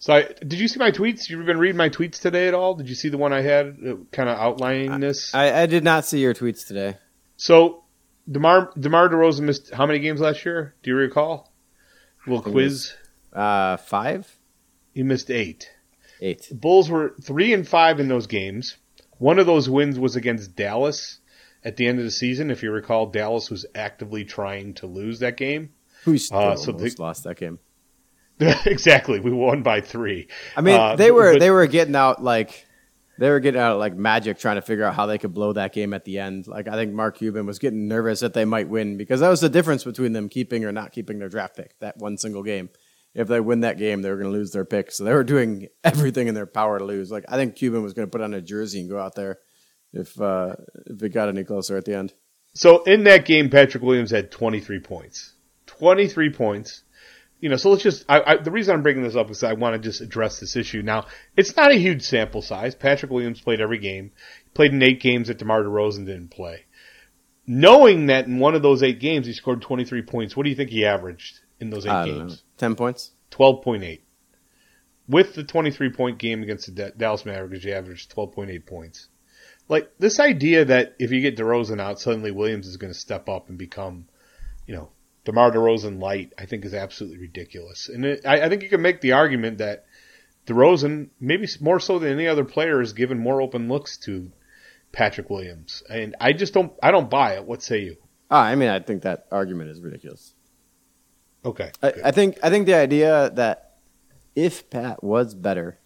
So I, did you see my tweets? You've been reading my tweets today at all? Did you see the one I had uh, kind of outlining this? I, I did not see your tweets today. So DeMar, DeMar DeRozan missed how many games last year? Do you recall? A little quiz. Uh, five? He missed eight. Eight. The Bulls were three and five in those games. One of those wins was against Dallas at the end of the season. If you recall, Dallas was actively trying to lose that game. Who still uh, so almost they, lost that game? Exactly. We won by three. I mean, uh, they were but, they were getting out like they were getting out like magic, trying to figure out how they could blow that game at the end. Like I think Mark Cuban was getting nervous that they might win because that was the difference between them keeping or not keeping their draft pick. That one single game. If they win that game, they were going to lose their pick. So they were doing everything in their power to lose. Like I think Cuban was going to put on a jersey and go out there if uh, if it got any closer at the end. So in that game, Patrick Williams had twenty-three points. twenty-three points. You know, so let's just, I, I, the reason I'm bringing this up is I want to just address this issue. Now, it's not a huge sample size. Patrick Williams played every game. He played in eight games that DeMar DeRozan didn't play. Knowing that in one of those eight games he scored twenty-three points, what do you think he averaged in those eight I don't games? know. ten points? twelve point eight. With the twenty-three point game against the Dallas Mavericks, he averaged twelve point eight points. Like, this idea that if you get DeRozan out, suddenly Williams is going to step up and become, you know, DeMar DeRozan light, I think is absolutely ridiculous. And it, I, I think you can make the argument that DeRozan, maybe more so than any other player, has given more open looks to Patrick Williams. And I just don't, I don't buy it. What say you? Oh, I mean, I think that argument is ridiculous. Okay. I, I think I think the idea that if Pat was better,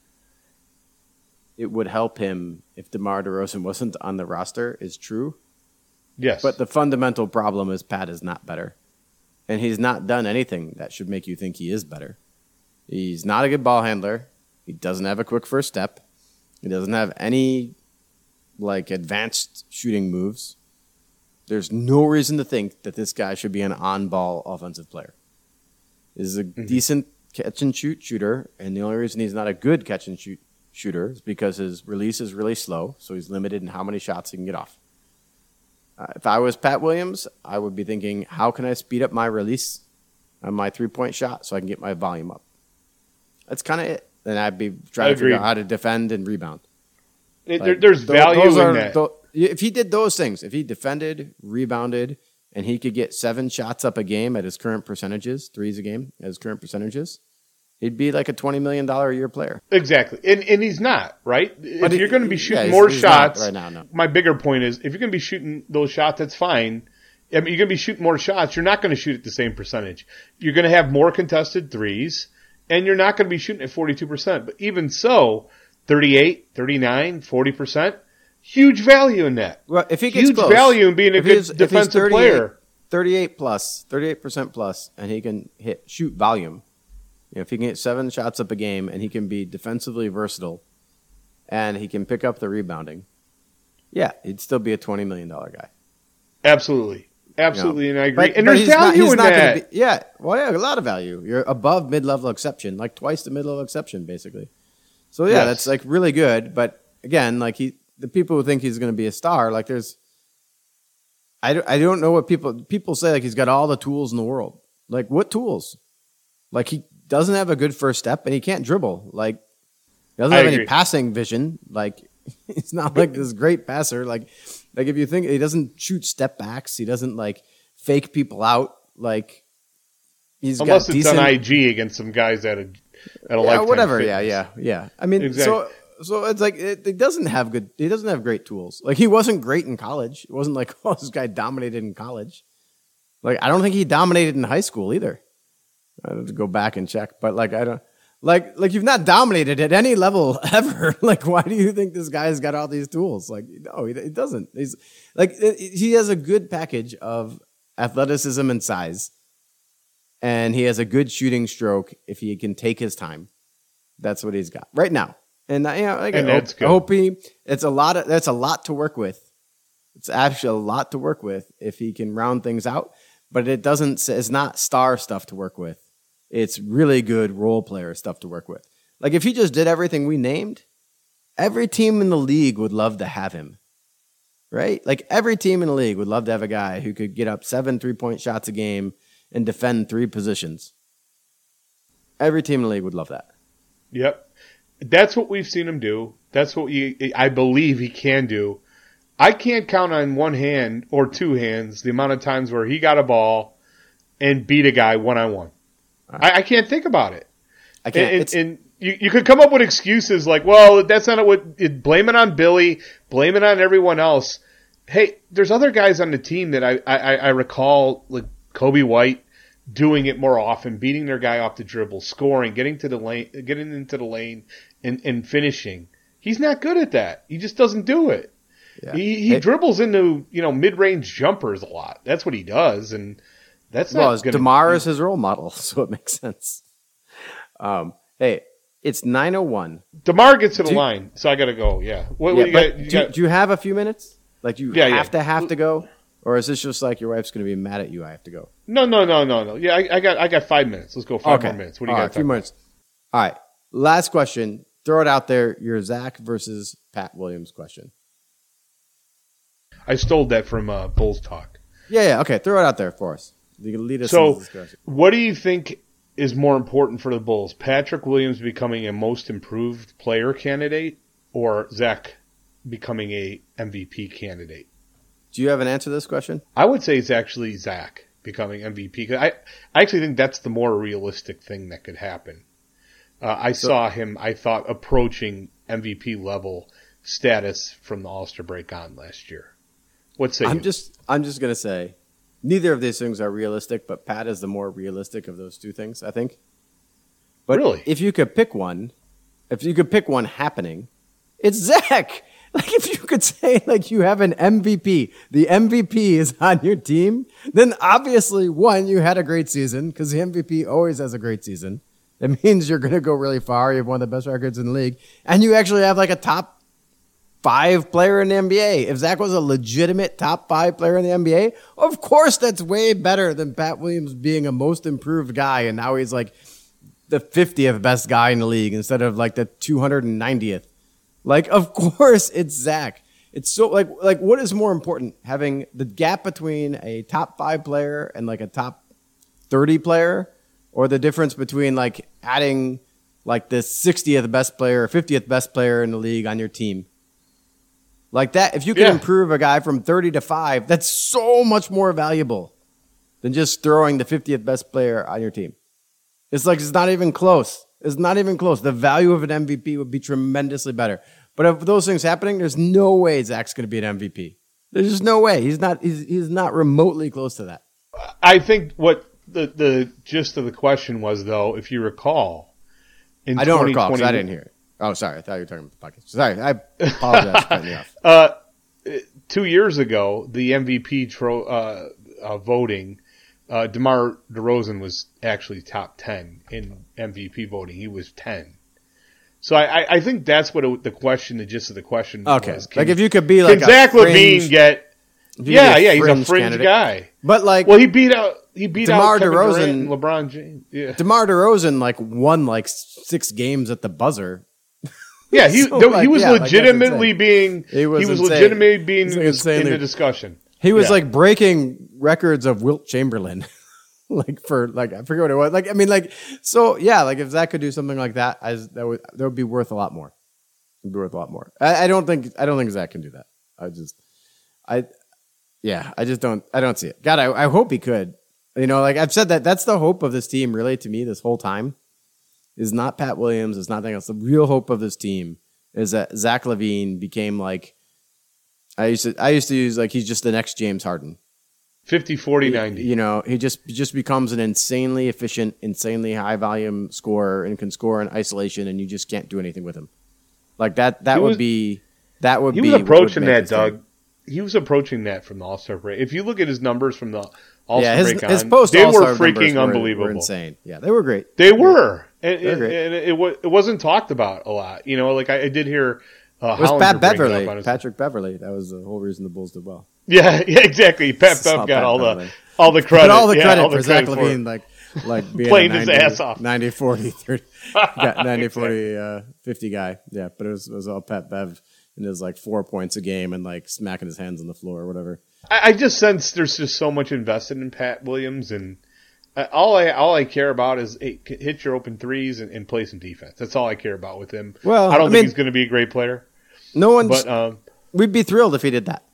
it would help him if DeMar DeRozan wasn't on the roster is true. Yes. But the fundamental problem is Pat is not better. And he's not done anything that should make you think he is better. He's not a good ball handler. He doesn't have a quick first step. He doesn't have any like advanced shooting moves. There's no reason to think that this guy should be an on-ball offensive player. He's a mm-hmm. decent catch and shoot shooter, and the only reason he's not a good catch and shoot shooter is because his release is really slow, so he's limited in how many shots he can get off. Uh, if I was Pat Williams, I would be thinking, how can I speed up my release on my three-point shot so I can get my volume up? That's kind of it. Then I'd be trying to figure out how to defend and rebound. It, like, there's th- value in are, that. Th- if he did those things, if he defended, rebounded, and he could get seven shots up a game at his current percentages, threes a game at his current percentages, he'd be like a twenty million dollars a year player. Exactly. And and he's not, right? But if he, you're going to be shooting yeah, more he's shots, right now, no. My bigger point is, if you're going to be shooting those shots, that's fine. I mean, you're going to be shooting more shots. You're not going to shoot at the same percentage. You're going to have more contested threes, and you're not going to be shooting at forty-two percent. But even so, thirty-eight, thirty-nine, forty percent, huge value in that. Well, if he gets huge close, value in being a good defensive player. thirty-eight plus, thirty-eight percent plus, and he can hit shoot volume. You know, if he can get seven shots up a game and he can be defensively versatile and he can pick up the rebounding, yeah, he'd still be a twenty million dollars guy. Absolutely. Absolutely, you know, and I agree. But, and but there's value not, in not that. Be, yeah, well, yeah, a lot of value. You're above mid-level exception, like twice the mid-level exception, basically. So, yeah, yes. That's like really good. But, again, like he, the people who think he's going to be a star, like there's – I don't, I don't know what people – people say like he's got all the tools in the world. Like what tools? Like he doesn't have a good first step and he can't dribble. Like he doesn't I have agree. any passing vision. Like he's not like this great passer. Like, like if you think he doesn't shoot step backs, he doesn't like fake people out. Like he's unless got it's decent, on I G against some guys at a at a yeah, lifetime whatever. fitness. Yeah, yeah, yeah. I mean, exactly. so so it's like it, it doesn't have good. He doesn't have great tools. Like he wasn't great in college. It wasn't like oh this guy dominated in college. Like I don't think he dominated in high school either. I have to go back and check, but like I don't like like you've not dominated at any level ever. Like why do you think this guy's got all these tools? Like no, he, he doesn't. He's like he has a good package of athleticism and size, and he has a good shooting stroke if he can take his time. That's what he's got right now, and you know, like, and I, that's hope, good. I hope he. It's a lot of that's a lot to work with. It's actually a lot to work with if he can round things out, but it doesn't. It's not star stuff to work with. It's really good role player stuff to work with. Like if he just did everything we named, every team in the league would love to have him, right? Like every team in the league would love to have a guy who could get up seven three-point shots a game and defend three positions. Every team in the league would love that. Yep. That's what we've seen him do. That's what he, I believe he can do. I can't count on one hand or two hands the amount of times where he got a ball and beat a guy one-on-one. Right. I, I can't think about it. I can't. And, and you, you could come up with excuses like, well, that's not what, blame it on Billy, blame it on everyone else. Hey, there's other guys on the team that I, I, I recall, like Kobe White, doing it more often, beating their guy off the dribble, scoring, getting to the lane, getting into the lane, and, and finishing. He's not good at that. He just doesn't do it. Yeah. He he hey, dribbles into, you know, mid-range jumpers a lot. That's what he does, and that's not. Well, DeMar is his role model, so it makes sense. Um, hey, it's nine oh one. DeMar gets to the do, line, so I got to go. Yeah. What, yeah what you but got, you do, got, do you have a few minutes? Like you yeah, have yeah. to have to go, or is this just like your wife's going to be mad at you? I have to go. No, no, no, no, no. Yeah, I, I got I got five minutes. Let's go five okay. more minutes. What do you All got? Right, a few minutes. All right. Last question. Throw it out there. Your Zach versus Pat Williams question. I stole that from uh, Bulls Talk. Yeah, yeah. Okay, throw it out there for us. You can lead us so, into this discussion. What do you think is more important for the Bulls? Patrick Williams becoming a most improved player candidate, or Zach becoming a M V P candidate? Do you have an answer to this question? I would say it's actually Zach becoming M V P. I, I actually think that's the more realistic thing that could happen. Uh, I so, saw him, I thought, approaching M V P level status from the All-Star break on last year. What say I'm you? just I'm just gonna say neither of these things are realistic, but Pat is the more realistic of those two things, I think. But really? If you could pick one, if you could pick one happening, it's Zach. Like if you could say like you have an M V P, the M V P is on your team, then obviously one, you had a great season because the M V P always has a great season. It means you're gonna go really far. You have one of the best records in the league, and you actually have like a top five player in the N B A. If Zach was a legitimate top five player in the N B A, of course that's way better than Pat Williams being a most improved guy, and now he's like the fiftieth best guy in the league instead of like the two hundred ninetieth. Like, of course it's Zach. It's so like like what is more important, having the gap between a top five player and like a top thirty player, or the difference between like adding like the sixtieth best player or fiftieth best player in the league on your team? Like that, if you can yeah. improve a guy from thirty to five, that's so much more valuable than just throwing the fiftieth best player on your team. It's like it's not even close. It's not even close. The value of an M V P would be tremendously better. But if those things happening, there's no way Zach's going to be an M V P. There's just no way. He's not. He's he's not remotely close to that. I think what the the gist of the question was, though, if you recall, in I don't recall because I didn't hear it. Oh, sorry. I thought you were talking about the podcast. Sorry. I apologize for cutting you off. Uh, two years ago, the M V P tro- uh, uh, voting, uh, DeMar DeRozan was actually top ten in M V P voting. He was ten. So I, I think that's what it, the question, the gist of the question okay. was. Can, like if you could be like can Zach fringe, LaVine get? Yeah, yeah, he's a fringe candidate. guy. But like, well, he beat out he beat DeMar out Kevin DeRozan, Durant and LeBron James. Yeah, DeMar DeRozan like won like six games at the buzzer. Yeah, he so, th- like, he was yeah, legitimately like being he was, he was insane. legitimately being was in the discussion. He was yeah. like breaking records of Wilt Chamberlain. Like for like I forget what it was. Like I mean like so yeah, like if Zach could do something like that, I that would that would be worth a lot more. It'd be worth a lot more. I, I don't think I don't think Zach can do that. I just I yeah, I just don't I don't see it. God, I, I hope he could. You know, like I've said that that's the hope of this team really to me this whole time. Is not Pat Williams, it's nothing else. The real hope of this team is that Zach LaVine became like I used to I used to use like he's just the next James Harden. fifty, forty, ninety. You know, he just he just becomes an insanely efficient, insanely high volume scorer and can score in isolation, and you just can't do anything with him. Like that that was, would be that would he be was approaching that, Doug. Team. He was approaching that from the All-Star break. If you look at his numbers from the All-Star yeah, his, break on, his post they All-Star were freaking were, unbelievable. Were insane. Yeah, they were great. They were. And, They were and, great. and it, it, it wasn't talked about a lot. You know, like I, I did hear uh, it was Hollinger Pat bring it Beverly, up on his, Patrick Beverly. That was the whole reason the Bulls did well. Yeah, yeah, exactly. Pat Bev got Pat all Beverly. the all the credit. But all the yeah, credit all the for Zach credit LaVine, like like being playing a his ninety, ass off. ninety, forty, thirty, got ninety, forty, uh, fifty guy. Yeah, but it was it was all Pat Bev and it was like four points a game and like smacking his hands on the floor or whatever. I, I just sense there's just so much invested in Pat Williams, and I, all I all I care about is hey, hit your open threes and, and play some defense. That's all I care about with him. Well, I don't I think mean, he's going to be a great player. No one's. But um, we'd be thrilled if he did that.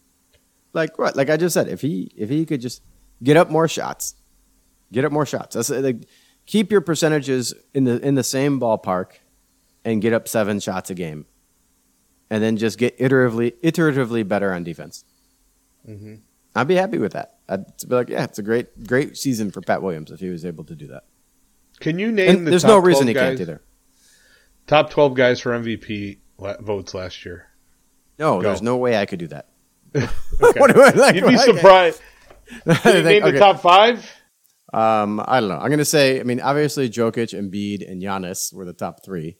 Like what? Like I just said, if he if he could just get up more shots, get up more shots. That's like keep your percentages in the in the same ballpark, and get up seven shots a game, and then just get iteratively iteratively better on defense. Mm-hmm. I'd be happy with that. I'd be like, yeah, it's a great great season for Pat Williams if he was able to do that. Can you name and the there's top no reason he guys, can't either. Top twelve guys for M V P votes last year. No, Go. there's no way I could do that. Okay. What do I like? You'd be surprised. Can you name okay. the top five? Um, I don't know. I'm going to say, I mean, obviously Jokic, Embiid, and Giannis were the top three.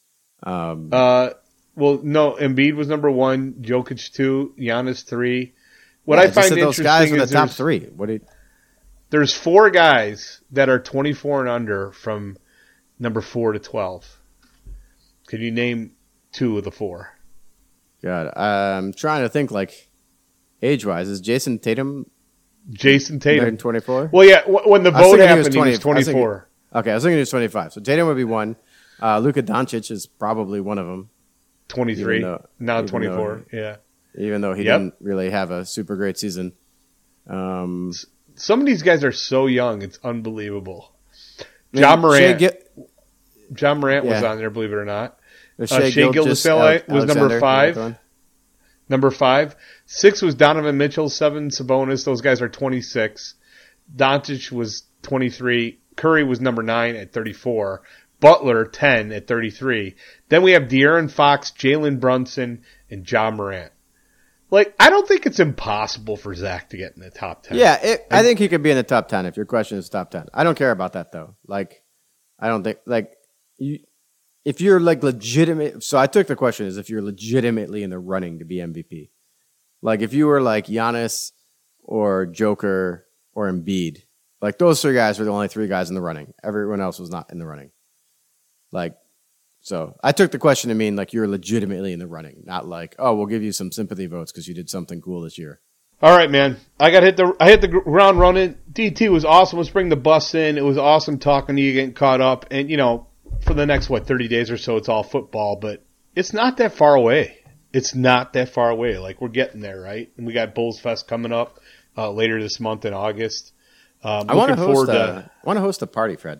Um, Uh, well, no, Embiid was number one, Jokic two, Giannis three. What yeah, I just find said those interesting guys were the is top there's, three. What did? there's four guys that are twenty-four and under from number four to twelve. Can you name two of the four? God, I'm trying to think like age-wise. Is Jason Tatum Jason Tatum. twenty-four? Well, yeah, w- when the I was vote thinking he happened, was he was, twenty. I was thinking- twenty-four. Okay, I was thinking he was twenty-five. So Tatum would be one. Uh, Luka Doncic is probably one of them, twenty-three. Even though- now even twenty-four. though- yeah. even though he Yep. didn't really have a super great season. Um, Some of these guys are so young, it's unbelievable. I mean, John Morant. Shea Gi- John Morant was Yeah. on there, believe it or not. was Uh, Shea Shea Gilgeous- Gilgeous-Alexander was number Alexander, five. you know that one? Number five. Six was Donovan Mitchell. Seven, Sabonis. Those guys are twenty-six. Doncic was twenty-three. Curry was number nine at thirty-four. Butler, ten at thirty-three. Then we have De'Aaron Fox, Jalen Brunson, and John Morant. Like, I don't think it's impossible for Zach to get in the top ten. Yeah, it, I think he could be in the top ten if your question is top ten. I don't care about that though. Like, I don't think like you. If you're like legitimate, so I took the question as if you're legitimately in the running to be M V P. Like if you were like Giannis or Joker or Embiid, like those three guys were the only three guys in the running. Everyone else was not in the running. Like, so I took the question to mean like you're legitimately in the running, not like, oh, we'll give you some sympathy votes because you did something cool this year. All right, man. I got hit the I hit the ground running. D T was awesome. Let's bring the bus in. It was awesome talking to you, getting caught up, and you know. For the next, what, thirty days or so, it's all football, but it's not that far away. It's not that far away. Like, we're getting there, right? And we got Bulls Fest coming up uh, later this month in August. Um, I want to looking host forward a, to, I want to host a party, Fred.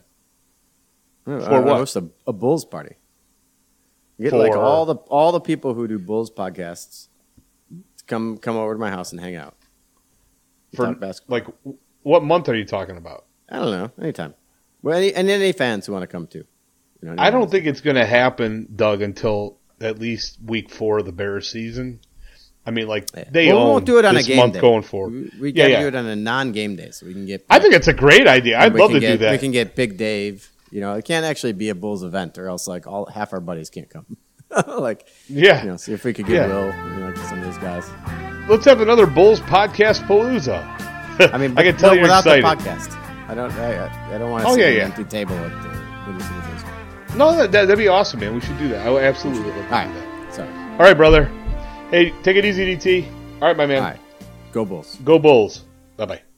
I For wanna what? Host a, a Bulls party. Get For- like all the all the people who do Bulls podcasts to come come over to my house and hang out. for, Talk basketball. like, what month are you talking about? I don't know, anytime. Well, any, and any fans who want to come too. You know, I don't think it's going to happen, Doug, until at least week four of the Bears season. I mean, like, they well, we own won't do it on a this game month day. going forward. We, we Yeah, got to yeah. do it on a non-game day, so we can get. I think it's a great idea. I'd we love can to get, do that. We can get Big Dave. You know, it can't actually be a Bulls event, or else like all half our buddies can't come. like, Yeah. you know, see if we could get Yeah. Will, you know, like some of these guys. Let's have another Bulls podcast palooza. I mean, I can but- tell but you're without excited. the podcast. I don't. I, I- I don't want to Oh, sit yeah, at an yeah. empty table at the Windy City Bulls. No, that, that, that'd be awesome, man. We should do that. I would absolutely love to All right, do that. sorry. All right, brother. Hey, take it easy, D T. All right, my man. All right, go Bulls. Go Bulls. Bye-bye.